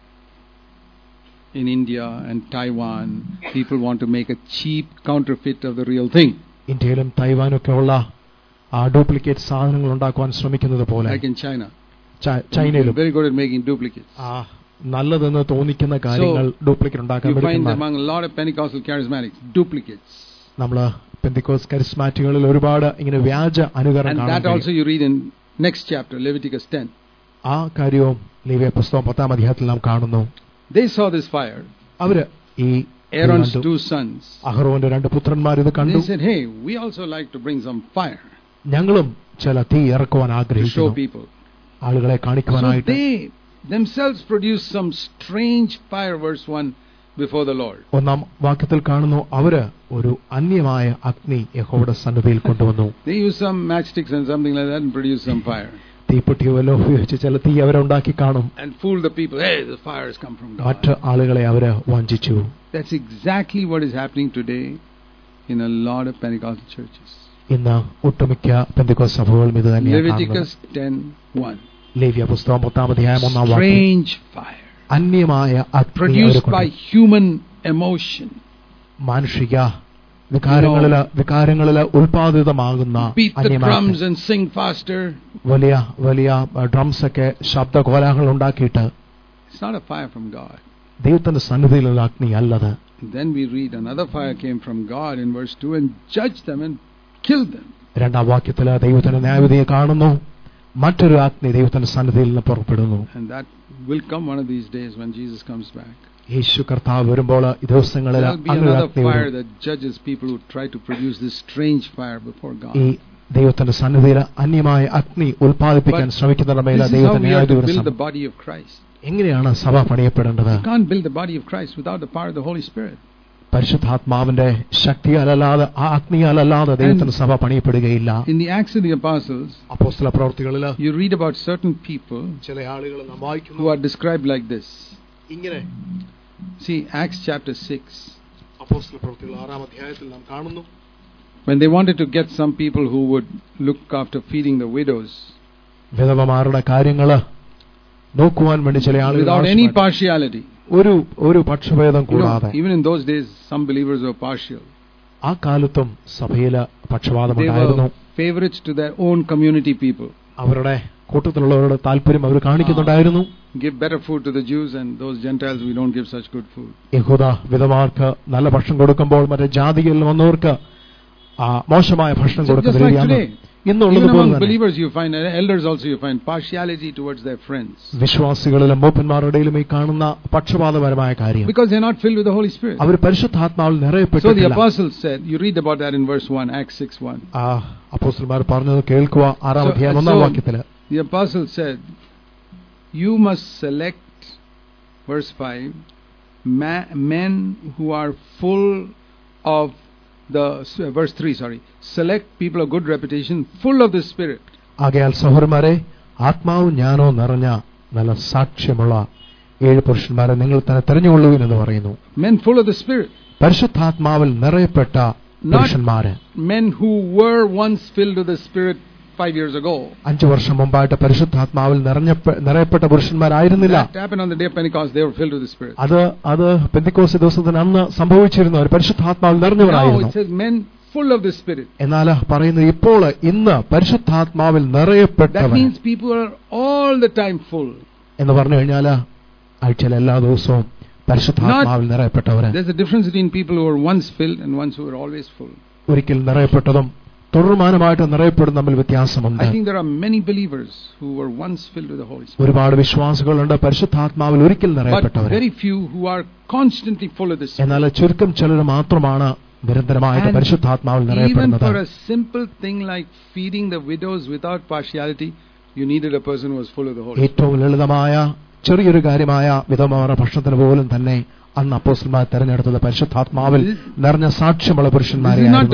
in India and Taiwan, people want to make a cheap counterfeit of the real thing. ഇന്ത്യയിലും തൈവാനൊക്കെ ഉള്ള ആ duplicate സാധനങ്ങൾ ഉണ്ടാക്കുവാൻ ശ്രമിക്കുന്നത് പോലെ, Like in China. ചൈനയിലും Very good at making duplicates. നല്ലതെന്ന് തോന്നിക്കുന്ന കാര്യങ്ങൾ ഡ്യൂപ്ലിക്കേറ്റ് ഉണ്ടാക്കാൻ You find പറ്റുന്ന among a lot of Pentecostal charismatics duplicates. നമ്മള് പെന്തിക്കോസ് കരിസ്മാറ്റുകളിൽ ഒരുപാട് ഇങ്ങനെ വ്യാജ അനുകരണം And that കാണാൻ also you read in next chapter, Leviticus 10. ആ കാര്യവും ലേവ്യ പുസ്തകം 10-ാം അധ്യായത്തിൽ നാം കാണുന്നു. They saw this fire. അവര് ഈ Aaron's two sons. അഹ്റോന്റെ 2 പുത്രന്മാർ ഇത് കണ്ടു. They said, "Hey, we also like to bring some fire." ഞങ്ങളും ചില തീ ഇറക്കുവാൻ To show ആഗ്രഹിക്കുന്നു, people. ആളുകളെ So കാണിക്കുവാനായിട്ട്. they themselves produced some strange fire, verse 1, before the Lord. 1-ാം വാക്യത്തിൽ കാണുന്നു, അവര് ഒരു അന്യമായ അഗ്നി യഹോവയുടെ സന്നിധിയിൽ കൊണ്ടുവന്നു. They used some matchsticks and something like that and produced some fire. തീപ്പെട്ടിയോ വല്ലോ ഉപയോഗിച്ച് ചില തീ അവരുണ്ടാക്കി കാണും. And fooled the people. Hey, the fire has come from മറ്റ് God. ആളുകളെ അവര് വഞ്ചിച്ചു. That's exactly what is happening today in a lot of Pentecostal churches. ഇന്ന് ഒട്ടുമിക്ക പെന്തക്കോസ്ത് സഭകളും ഇത് തന്നെയാണ് കാണുന്നത്. Leviticus 10:1. ലേവ്യ പുസ്തകം 10-ാം അധ്യായം 1-ാം വാക്യം. Strange fire. അന്യമായ അഗ്നി Produced by human emotion. മാനുഷിക വികാരങ്ങളില് ഉൽപാദിതമാകുന്ന Beat the drums and sing faster. വലിയ വലിയ ഡ്രംസ് ഒക്കെ ശബ്ദ കോലാഹലങ്ങൾ ഉണ്ടാക്കിയിട്ട്. It's not a fire from God. ദൈവത്തിന്റെ സന്നിധിയിലുള്ള അഗ്നി അല്ലത്. Then we read another fire came from God in verse 2 and judged them and killed them. 2-ാം വാക്യത്തില് ദൈവത്തിന്റെ ന്യായവിധിയെ കാണുന്നു. മറ്റൊരു അഗ്നി ദൈവത്തിന്റെ സന്നിധിയിൽ നിന്ന് പുറപ്പെടുന്നു. And that will come one of these days when Jesus comes back. യേശു കർത്താവ് വരുമ്പോൾ ഈ ദിവസങ്ങളിൽ another fire that judges people who try to produce this strange fire before God. ഈ ദൈവത്തിന്റെ സന്നിധിയിൽ അന്യമായ അഗ്നി ഉൽപ്പാദിപ്പിക്കാൻ ശ്രമിക്കുന്നവരുടെ മേൽ ദൈവത്തിന്റെ ന്യായവിധി വരും. The body of Christ. എങ്ങനെയാണ് സഭ പണിയപ്പെടേണ്ടത്? You can't build the body of Christ without the power of the Holy Spirit. പരിശുദ്ധാത്മാവിന്റെ ശക്തിയാലല്ലാതെ ആ അഗ്നിയാലല്ലാതെ ദൈവത്തിന്റെ സഭ പണിയപ്പെടുകയില്ല. In the Acts of the Apostles, അപ്പോസ്തല പ്രവൃത്തികളിൽ you read about certain people ചില ആളുകൾ നാം വായിക്കുന്നു, who are described like this. ഇങ്ങനെ. See Acts chapter 6. അപ്പോസ്തല പ്രവൃത്തികൾ 6-ാം അധ്യായത്തിൽ നാം കാണുന്നു. When they wanted to get some people who would look after feeding the widows. വിധവമാരുടെ കാര്യങ്ങൾ നോക്കുവാൻ വേണ്ടി ചില ആളുകൾ without any partiality. ഒരു പക്ഷഭേദം കൂടാതെ. Even in those days some believers were partial. ആ കാലത്തും സഭയില് പക്ഷപാതം They ഉണ്ടായിരുന്നു. were favorites to their own community people. അവരുടെ കൂട്ടത്തിലുള്ളവരുടെ താല്പര്യം അവർ കാണിക്കുന്നുണ്ടായിരുന്നു. Give better food to the Jews and those Gentiles we don't give such good food. യഹൂദ വിധവമാർക്ക് നല്ല ഭക്ഷണം കൊടുക്കുമ്പോൾ മറ്റേ ജാതികളിൽ വന്നവർക്ക് മോശമായ ഭക്ഷണം കൊടുക്കുന്ന രീതിയാണ് ഇന്നുള്ളതുപോലെ. Believers you find, elders also you find partiality towards their friends. വിശ്വാസികളിലും മൂപ്പന്മാരുടെയിലും ഈ കാണുന്ന പക്ഷപാതപരമായ കാര്യം. Because they are not filled with the Holy Spirit. അവർ പരിശുദ്ധാത്മാവിൽ നിറയപ്പെട്ടിട്ടില്ല. So the apostles said, you read about that in verse 1, Acts 6:1. അപ്പോസ്തലന്മാർ പറഞ്ഞത് കേൾക്കുക 6-ാം അധ്യായം 1-ാം വാക്യത്തില്. The apostle said, you must select, verse 5, men who are full of verse 3, select people of good reputation, full of the Spirit. ആകയാൽ സഹോദരന്മാരെ, ആത്മാവും ജ്ഞാനവും നിറഞ്ഞ നല്ല സാക്ഷ്യമുള്ള 7 പുരുഷന്മാരെ നിങ്ങൾ തന്നെ തെരഞ്ഞുകൊള്ളുവിൻ എന്ന് പറയുന്നു. Men full of the Spirit. പരിശുദ്ധാത്മാവിൽ നിറയപ്പെട്ട പുരുഷന്മാര്. Men who were once filled with the Spirit 5 years ago. 5 വർഷം മുമ്പായിട്ട് പരിശുദ്ധാത്മാവിൽ നിറയപ്പെട്ട പുരുഷന്മാരായിരുന്നില്ല. That happened on the day of Pentecost. They were filled with the Spirit. അത് പെന്തക്കോസ്ത് ദിവസത്തിന് അന്ന് സംഭവിച്ചിരുന്നു. അവർ പരിശുദ്ധാത്മാവിൽ നിറഞ്ഞവരായിരുന്നു. Now it says men full of the Spirit. എന്നാൽ പറയുന്നത് ഇപ്പോൾ ഇന്ന് പരിശുദ്ധാത്മാവിൽ നിറയപ്പെട്ടവർ. That means people are all the time full. എന്ന് പറഞ്ഞു കഴിഞ്ഞാൽ ആഴ്ചയിൽ എല്ലാ ദിവസവും പരിശുദ്ധാത്മാവിൽ നിറയപ്പെട്ടവർ. There's a difference between people who are once filled and ones who are always full. ഒരിക്കൽ നിറയപ്പെട്ടതും തുടർമാനമായിട്ട് നിറയപ്പെടുന്ന തമ്മിൽ വ്യത്യാസമുണ്ട്. I think there are many believers who were once filled with the Holy Spirit. ഒരുപാട് വിശ്വാസികളുണ്ട് പരിശുദ്ധാത്മാവിൽ ഒരിക്കൽ നിറയപ്പെട്ടവർ. But very few who are constantly full of the Spirit. എന്നാൽ ചുരുക്കം ചിലർ മാത്രമാണ് നിരന്തരമായിട്ട് പരിശുദ്ധാത്മാവിൽ നിറയപ്പെടുന്നത്. Even for a simple thing like feeding the widows without partiality, you needed a person who was full of the Holy Spirit. ഏറ്റവും ലളിതമായ ചെറിയൊരു കാര്യമായ വിധവമാരുടെ ഭക്ഷണത്തിന് പോലും തന്നെ അന്ന് അപ്പോസ്തലന്മാർ തെരഞ്ഞെടുത്തത് പരിശുദ്ധാത്മാവിൽ നിറഞ്ഞ സാക്ഷ്യമുള്ള പുരുഷന്മാരെയായിരുന്നു.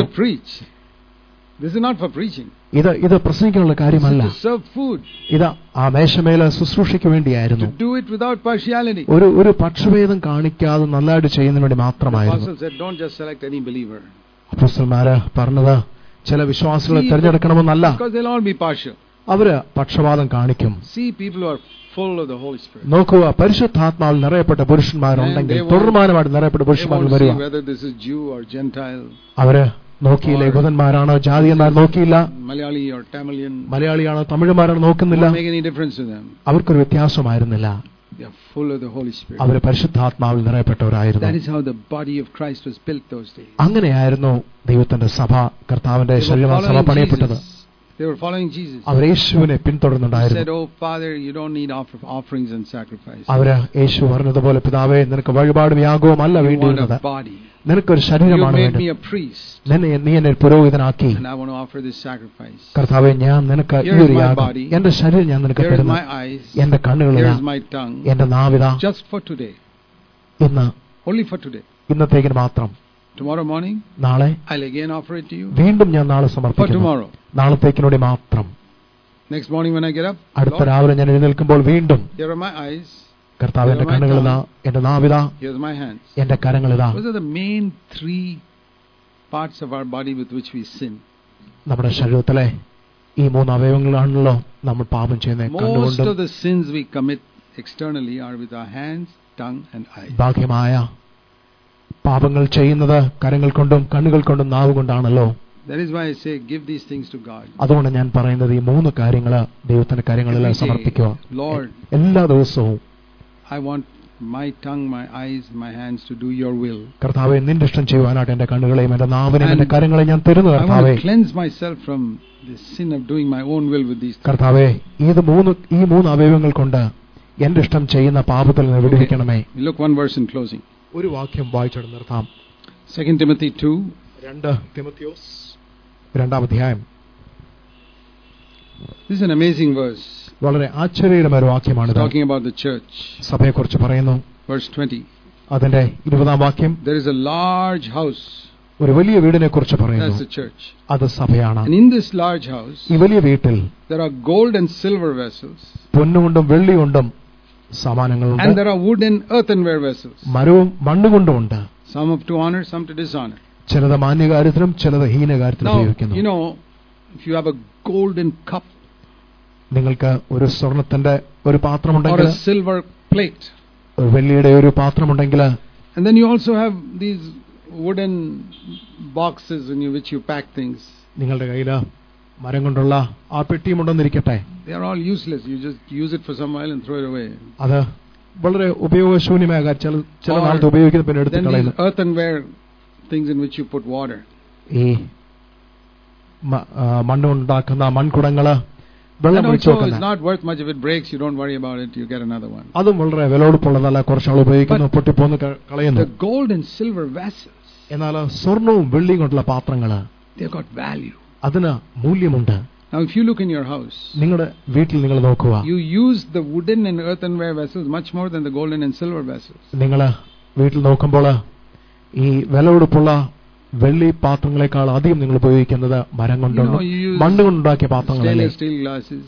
This is not for preaching. ഇത് പ്രസംഗിക്കാനുള്ള കാര്യമല്ല. To serve food. ഇത് ആ മേശമേൽ ശുശ്രൂഷയ്ക്ക് വേണ്ടിയായിരുന്നു. To do it without partiality. ഒരു പക്ഷഭേദം കാണിക്കാതെ നല്ലതായിട്ട് ചെയ്യുന്നതിന് വേണ്ടി മാത്രമായിരുന്നു. The apostles said, don't just select any believer. അപ്പോസ്തലന്മാർ പറഞ്ഞത് ചില വിശ്വാസികളെ തിരഞ്ഞെടുക്കണമെന്നല്ല. Because they'll all be partial. അവര് പക്ഷപാതം കാണിക്കും. See people who are full of the Holy Spirit. നോക്കുക, പരിശുദ്ധാത്മാവിൽ നിറയപ്പെട്ട പുരുഷന്മാരുണ്ടെങ്കിൽ തുടർമാനമായിട്ട് നിറയപ്പെട്ട പുരുഷന്മാർ വരിക. Whether this is Jew or Gentile. അവര് നോക്കിയില്ല യഹൂദന്മാരാണോ ജാതിയന്മാർ നോക്കിയില്ല. Malayali or Tamilian. മലയാളിയാണോ തമിഴന്മാരാണോ നോക്കുന്നില്ല. Make any difference to them. അവർക്കൊരു വ്യത്യാസമായിരുന്നില്ല. They are full of the Holy Spirit. അവർ പരിശുദ്ധാത്മാവിൽ നിറയപ്പെട്ടവരായിരുന്നു. That is how the body of Christ was built those days. അങ്ങനെയായിരുന്നു ദൈവത്തിന്റെ സഭ, കർത്താവിന്റെ ശരീരമായ സഭ പണിയപ്പെട്ടത്. They were following Jesus. അവർ യേശുവിനെ He പിന്തുടർന്നുണ്ടായിരുന്നു. said, "Oh Father, you don't need offerings and sacrifices. അവര് യേശു പറഞ്ഞതുപോലെ, പിതാവേ, നിനക്ക് വഴിപാടും യാഗവും അല്ല You want വേണ്ടിയിരുന്നത്, a body. നിനക്കൊരു You ശരീരമാണ് made വേണ്ടത്. me a priest, നീ എന്നെ ഒരു പുരോഹിതനാക്കി. and I want to offer this sacrifice. കർത്താവേ, ഞാൻ നിനക്ക് ഈ Here is ഒരു my യാഗം, body. എന്റെ ശരീരം ഞാൻ നിനക്ക് Here is തരുന്നു. my eyes. എന്റെ കണ്ണുകളിതാ, Here is my tongue. എന്റെ നാവിതാ, Just for today. ഇന്ന്, Only for today. ഇന്നത്തേക്കിന് മാത്രം. Tomorrow morning, നാളെ I'll again offer it to you. വീണ്ടും ഞാൻ നാളെ For സമർപ്പിക്കുന്നു. tomorrow. നാളത്തേക്കിനൂടെ മാത്രം. Next morning when I get up, അടുത്ത Lord, രാവിലെ ഞാൻ എഴുന്നേൽക്കുമ്പോൾ വീണ്ടും, here are my eyes. കർത്താവ്, എന്റെ കണ്ണുകളിതാ, എന്റെ നാവിതാ, Here's my hands. എന്റെ കരങ്ങളിതാ. Those are the main three parts of our body with which we sin. നമ്മുടെ ശരീരത്തിലെ ഈ 3 അവയവങ്ങളാണല്ലോ നമ്മൾ പാപം ചെയ്യുന്നത്. Most കണ്ണുകൊണ്ടും of the sins we commit externally are with our hands, tongue and eyes. ബാഹ്യമായ പാപങ്ങൾ ചെയ്യുന്നത് കരങ്ങൾ കൊണ്ടും കണ്ണുകൾ കൊണ്ടും നാവ് കൊണ്ടാണല്ലോ. That is why I say give these things to God. അതുകൊണ്ട് ഞാൻ പറയുന്നത് ഈ 3 കാര്യങ്ങള് ദൈവത്തിന്റെ കാര്യങ്ങളിൽ Every day, സമർപ്പിക്കുക. Lord, എല്ലാ ദിവസവും I want my tongue, my eyes, my hands to do your will. കർത്താവേ, നിന്റെ ഇഷ്ടം ചെയ്യുവാനായിട്ട് എന്റെ കണ്ണുകളെയും എന്റെ നാവിനെയും എന്റെ കരങ്ങളെയും ഞാൻ തരുന്നു. I want കർത്താവേ, to cleanse myself from the sin of doing my own will with these things. കർത്താവേ, ഈ 3 അവയവങ്ങൾ കൊണ്ട് എന്റെ ഇഷ്ടം ചെയ്യുന്ന പാപത്തിൽ നിന്ന് വിടുവിക്കണമേ. We look one verse in closing. ഒരു വാക്യം വായിച്ചിട്ട് നിർത്താം. 2 Timothy 2. 2 തിമോഥെയോസ് 2-ാം അധ്യായം. This is an amazing verse. വളരെ ആശ്ചര്യകരമായ ഒരു വാക്യമാണിത്. Talking about the church. സഭയെക്കുറിച്ച് പറയുന്നു. Verse 20. അതിന്റെ 20-ാം വാക്യം. There is a large house. ഒരു വലിയ വീടിനെ കുറിച്ച് പറയുന്നു. That's the church. അത് സഭയാണ്. And in this large house, ഈ വലിയ വീട്ടിൽ there are gold and silver vessels. പൊന്നുകൊണ്ടും വെള്ളികൊണ്ടും സമാനങ്ങളുണ്ട്. And there are wood and earthenware vessels. മരവും മണ്ണുകൊണ്ടുമുണ്ട്. Some to honor, some to dishonor. ചിലത് മാന്യകാര്യത്തിനും ചിലത് ഹീനകാര്യത്തിനും Now, ഉപയോഗിക്കുന്നു. you know, if you have a golden cup നിങ്ങൾക്ക് ഒരു സ്വർണത്തിന്റെ ഒരു or പാത്രമുണ്ടെങ്കിൽ, a silver plate, ഒരു വെള്ളിയുടെ ഒരു പാത്രമുണ്ടെങ്കിൽ, and then you also have these wooden boxes in which you pack things. നിങ്ങളുടെ കയ്യിൽ മരം കൊണ്ടുള്ള ആ പെട്ടിയുമുണ്ടെന്നിരിക്കട്ടെ, They are all useless. You just use it for some while and throw it away. അത് വളരെ ഉപയോഗശൂന്യമായ ചില നാളത്തെ ഉപയോഗിക്കുന്ന പിന്നെ എടുത്ത് Then കളയുന്നു. these earthenware things in which you put water. ഈ മണ്ണുണ്ടാക്കുന്ന മൺകുടങ്ങള് വെള്ളം That ഒഴിച്ചു also is വെക്കുന്ന, not worth much. If it breaks, you don't worry about it. You get another one. അതും വളരെ വിലപിടിപ്പുള്ളതല്ല. കുറച്ചാൾ ഉപയോഗിക്കുന്നു, പൊട്ടിപ്പോന്ന് കളയുന്നു. The gold and silver vessels, എന്നാൽ സ്വർണവും വെള്ളിയും കൊണ്ടുള്ള പാത്രങ്ങള്, they've got value. അതിന് മൂല്യമുണ്ട്. Now, if you look in your house, നിങ്ങളുടെ വീട്ടിൽ നിങ്ങൾ നോക്കുക, you use the wooden and earthenware vessels much more than the golden and silver vessels. നിങ്ങൾ വീട്ടിൽ നോക്കുമ്പോൾ ഈ വിലപിടിപ്പുള്ള വെള്ളി പാത്രങ്ങളെക്കാൾ അധികം നിങ്ങൾ ഉപയോഗിക്കുന്നത് മരം കൊണ്ടുള്ള മണ്ണ് കൊണ്ടുണ്ടാക്കിയ പാത്രങ്ങളല്ലേ, Stainless steel glasses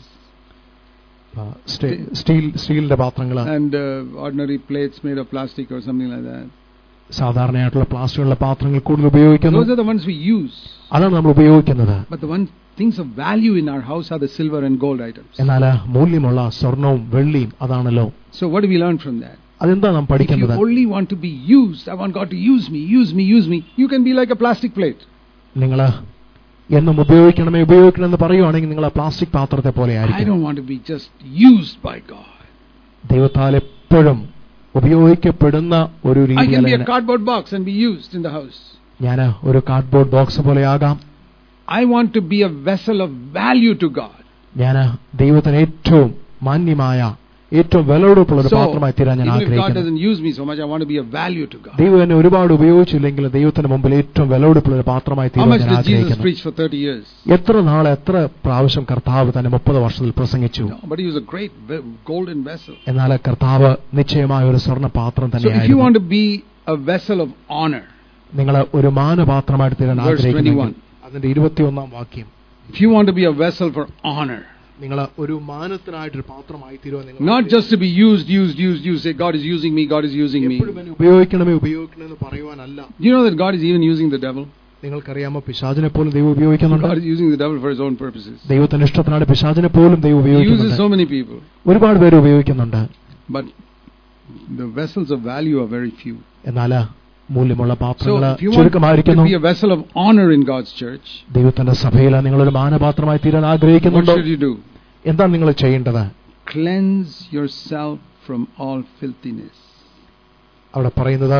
സ്റ്റീലിന്റെ പാത്രങ്ങൾ, and ordinary plates made of plastic or something like that. സാധാരണയായിട്ടുള്ള പ്ലാസ്റ്റിക്കുള്ള പാത്രങ്ങൾ കൂടുതൽ ഉപയോഗിക്കുന്നു. Those are the ones we use. അതാണ് നമ്മൾ ഉപയോഗിക്കുന്നത്. But the things of value in our house are the silver and gold items. എന്നാൽ മൂല്യമുള്ള സ്വർണവും വെള്ളിയും അതാണല്ലോ. So what do we learn from that? അതെന്താ നാം If you പഠിക്കുന്നത്? only want to be used, I want God to use me, you can be like a plastic plate. നിങ്ങൾ എന്നും ഉപയോഗിക്കണമെന്ന് പറയുവാണെങ്കിൽ നിങ്ങൾ ആ പ്ലാസ്റ്റിക് പാത്രത്തെ പോലെ I ആയിരിക്കും. don't want to be just used by God. ദൈവത്താൽ എപ്പോഴും ഉപയോഗിക്കപ്പെടുന്ന ഒരു I can be a രീതിയിൽ cardboard box and be used in the house. ഞാൻ ഒരു കാർഡ്ബോർഡ് ബോക്സ് പോലെ ആകാം. I want to be a vessel of value to God. ഞാൻ ദൈവത്തിന് ഏറ്റവും മാന്യമായ ഏറ്റവും വിലപിടിപ്പുള്ള ഒരു പാത്രമായി തീരാൻ ഞാൻ even if God ആഗ്രഹിക്കുന്നു. doesn't use me so much, I want to be a value to God. ദൈവം എന്നെ ഒരുപാട് ഉപയോഗിച്ചില്ലെങ്കിൽ ദൈവത്തിന് മുമ്പിൽ ഏറ്റവും വിലപിടിപ്പുള്ള ഒരു പാത്രമായി How തീരാൻ much ഞാൻ did Jesus ആഗ്രഹിക്കുന്നു. preach for 30 years? എത്ര പ്രാവശ്യം കർത്താവ് തന്നെ 30 വർഷത്തിൽ പ്രസംഗിച്ചു. No, but he was a great golden vessel. എന്നാൽ കർത്താവ് നിശ്ചയമായ ഒരു സ്വർണ്ണ പാത്രം So if you തന്നെയായിരുന്നു. want to be a vessel of honor, നിങ്ങൾ ഒരു മാനപാത്രമായിട്ട് തീരാൻ Verse ആഗ്രഹിക്കുന്നു. 21. അതിന്റെ 21-ാം വാക്യം. if you want to be a vessel for honor, നിങ്ങൾ ഒരു മാനത്തിനായിട്ടൊരു പാത്രമായി തീരുവാൻ നിങ്ങൾ not just to be used, say God is using me, God is using me. എപ്പോഴും എന്നെ ഉപയോഗിക്കണമെന്ന് പറയുവാനല്ല. Do you know that God is even using the devil? നിങ്ങൾക്കറിയാമോ പിശാചിനെ പോലും ദൈവം ഉപയോഗിക്കുന്നുണ്ട്. God is using the devil for his own purposes. ദൈവത്തിന്റെ ഇഷ്ടത്തിനാണ് പിശാചിനെ പോലും ദൈവം He uses ഉപയോഗിക്കുന്നുണ്ട്. so many people, ഒരുപാട് പേര് ഉപയോഗിക്കുന്നുണ്ട്. but the vessels of value are very few. എന്നാൽ മൂല്യമുള്ള So പാത്രങ്ങൾ if you want ചുരുക്കമായിരിക്കുന്നു. to be a vessel of honor in God's church, ദൈവത്തിന്റെ സഭയിൽ നിങ്ങളൊരു മാനപാത്രമായി തീരാൻ what ആഗ്രഹിക്കുന്നുണ്ടോ? should you do? എന്താണ് നിങ്ങൾ ചെയ്യേണ്ടത്? Cleanse yourself from all filthiness. അവിടെ പറയുന്നത്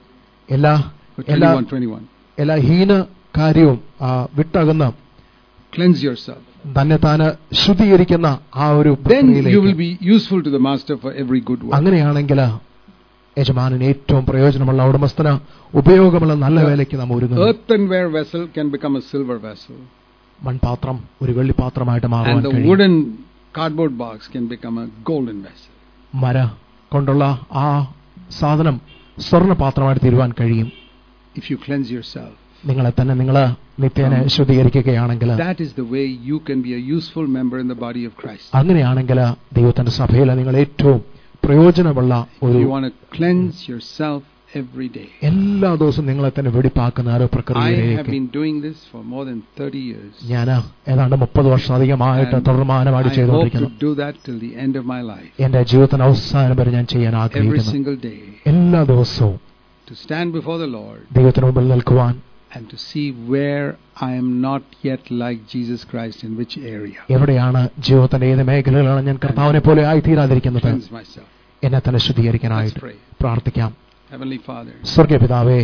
എല്ലാ 21. എല്ലാ ഹീന കാര്യവും വിട്ടകന്ന് cleanse yourself. തന്നെ താന് ശുദ്ധീകരിക്കുന്ന ആ ഒരു Then you will be useful to the master for every good work. അങ്ങനെയാണെങ്കിൽ യജമാനന് ഏറ്റവും പ്രയോജനമുള്ള ഉടമസ്ഥന് ഉപയോഗമുള്ള നല്ല വേലയ്ക്ക് നാം ഒരുങ്ങുന്നു. Earthenware vessel can become a silver vessel. മൺപാത്രം ഒരു വെള്ളിപ്പാത്രമായിട്ട് മാറാൻ And the കഴിയും. wooden cardboard box can become a golden vessel. മര കൊണ്ടുള്ള ആ സാധനം സ്വർണ്ണപാത്രമായിട്ട് തീരുവാൻ കഴിയും. If you cleanse yourself, നിങ്ങളെ തന്നെ നിങ്ങൾ നിത്യേന ശുദ്ധീകരിക്കുകയാണെങ്കിൽ that is the way you can be a useful member in the body of Christ. അങ്ങനെയാണെങ്കിൽ ദൈവത്തിന്റെ സഭയിൽ നിങ്ങൾ ഏറ്റവും പ്രയോജനമുള്ള ഒരു You want to cleanse yourself every day. എല്ലാ ദിവസവും നിങ്ങളെ തന്നെ വെടിപ്പാക്കുന്ന ആ ഒരു I have പ്രക്രിയയിലേക്ക് been doing this for more than 30 years. ഞാൻ ഏതാണ്ട് 30 വർഷാധികമായിട്ട് തുടർമാനമായിട്ട് I hope to ചെയ്തുകൊണ്ടിരിക്കുന്നു. do that till the end of my life. എന്റെ ജീവിതത്തിന്റെ അവസാനം വരെ ഞാൻ ചെയ്യാൻ Every ആഗ്രഹിക്കുന്നു. single day. എല്ലാ ദിവസവും To stand before the Lord ദൈവത്തിന് മുമ്പിൽ നിൽക്കുവാൻ, and to see where I am not yet like Jesus Christ, in which area. എവിടെയാണ് ജീവിതത്തിന്റെ ഏത് മേഖലകളാണ് ഞാൻ കർത്താവിനെ പോലെ ആയിത്തീരാതിരിക്കുന്നത്, Cleanse myself. എന്നെ തന്നെ Let's ശുദ്ധീകരിക്കാനായിട്ട് pray. പ്രാർത്ഥിക്കാം. Heavenly Father, സ്വർഗപിതാവേ,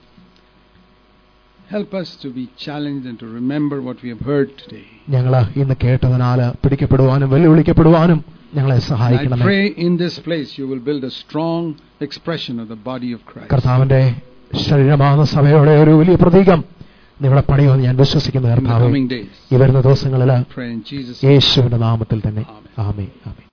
help us to be challenged and to remember what we have heard today. ഞങ്ങൾ ഇന്ന് കേട്ടതിനാൽ പിടിക്കപ്പെടുവാനും വെല്ലുവിളിക്കപ്പെടുവാനും ഞങ്ങളെ I സഹായിക്കണമേ. pray in this place you will build a strong expression of the body of Christ. കർത്താവിന്റെ ശരീരമാകുന്ന സഭയുടെ ഒരു വലിയ പ്രതീകം നിങ്ങളെ പണിയുമെന്ന് ഞാൻ വിശ്വസിക്കുന്നു In the കർത്താവേ. coming days. ഈ വരുന്ന ദിവസങ്ങളിൽ Pray in Jesus' name. യേശുവിന്റെ നാമത്തിൽ തന്നെ. Amen. ആമേൻ, ആമേൻ.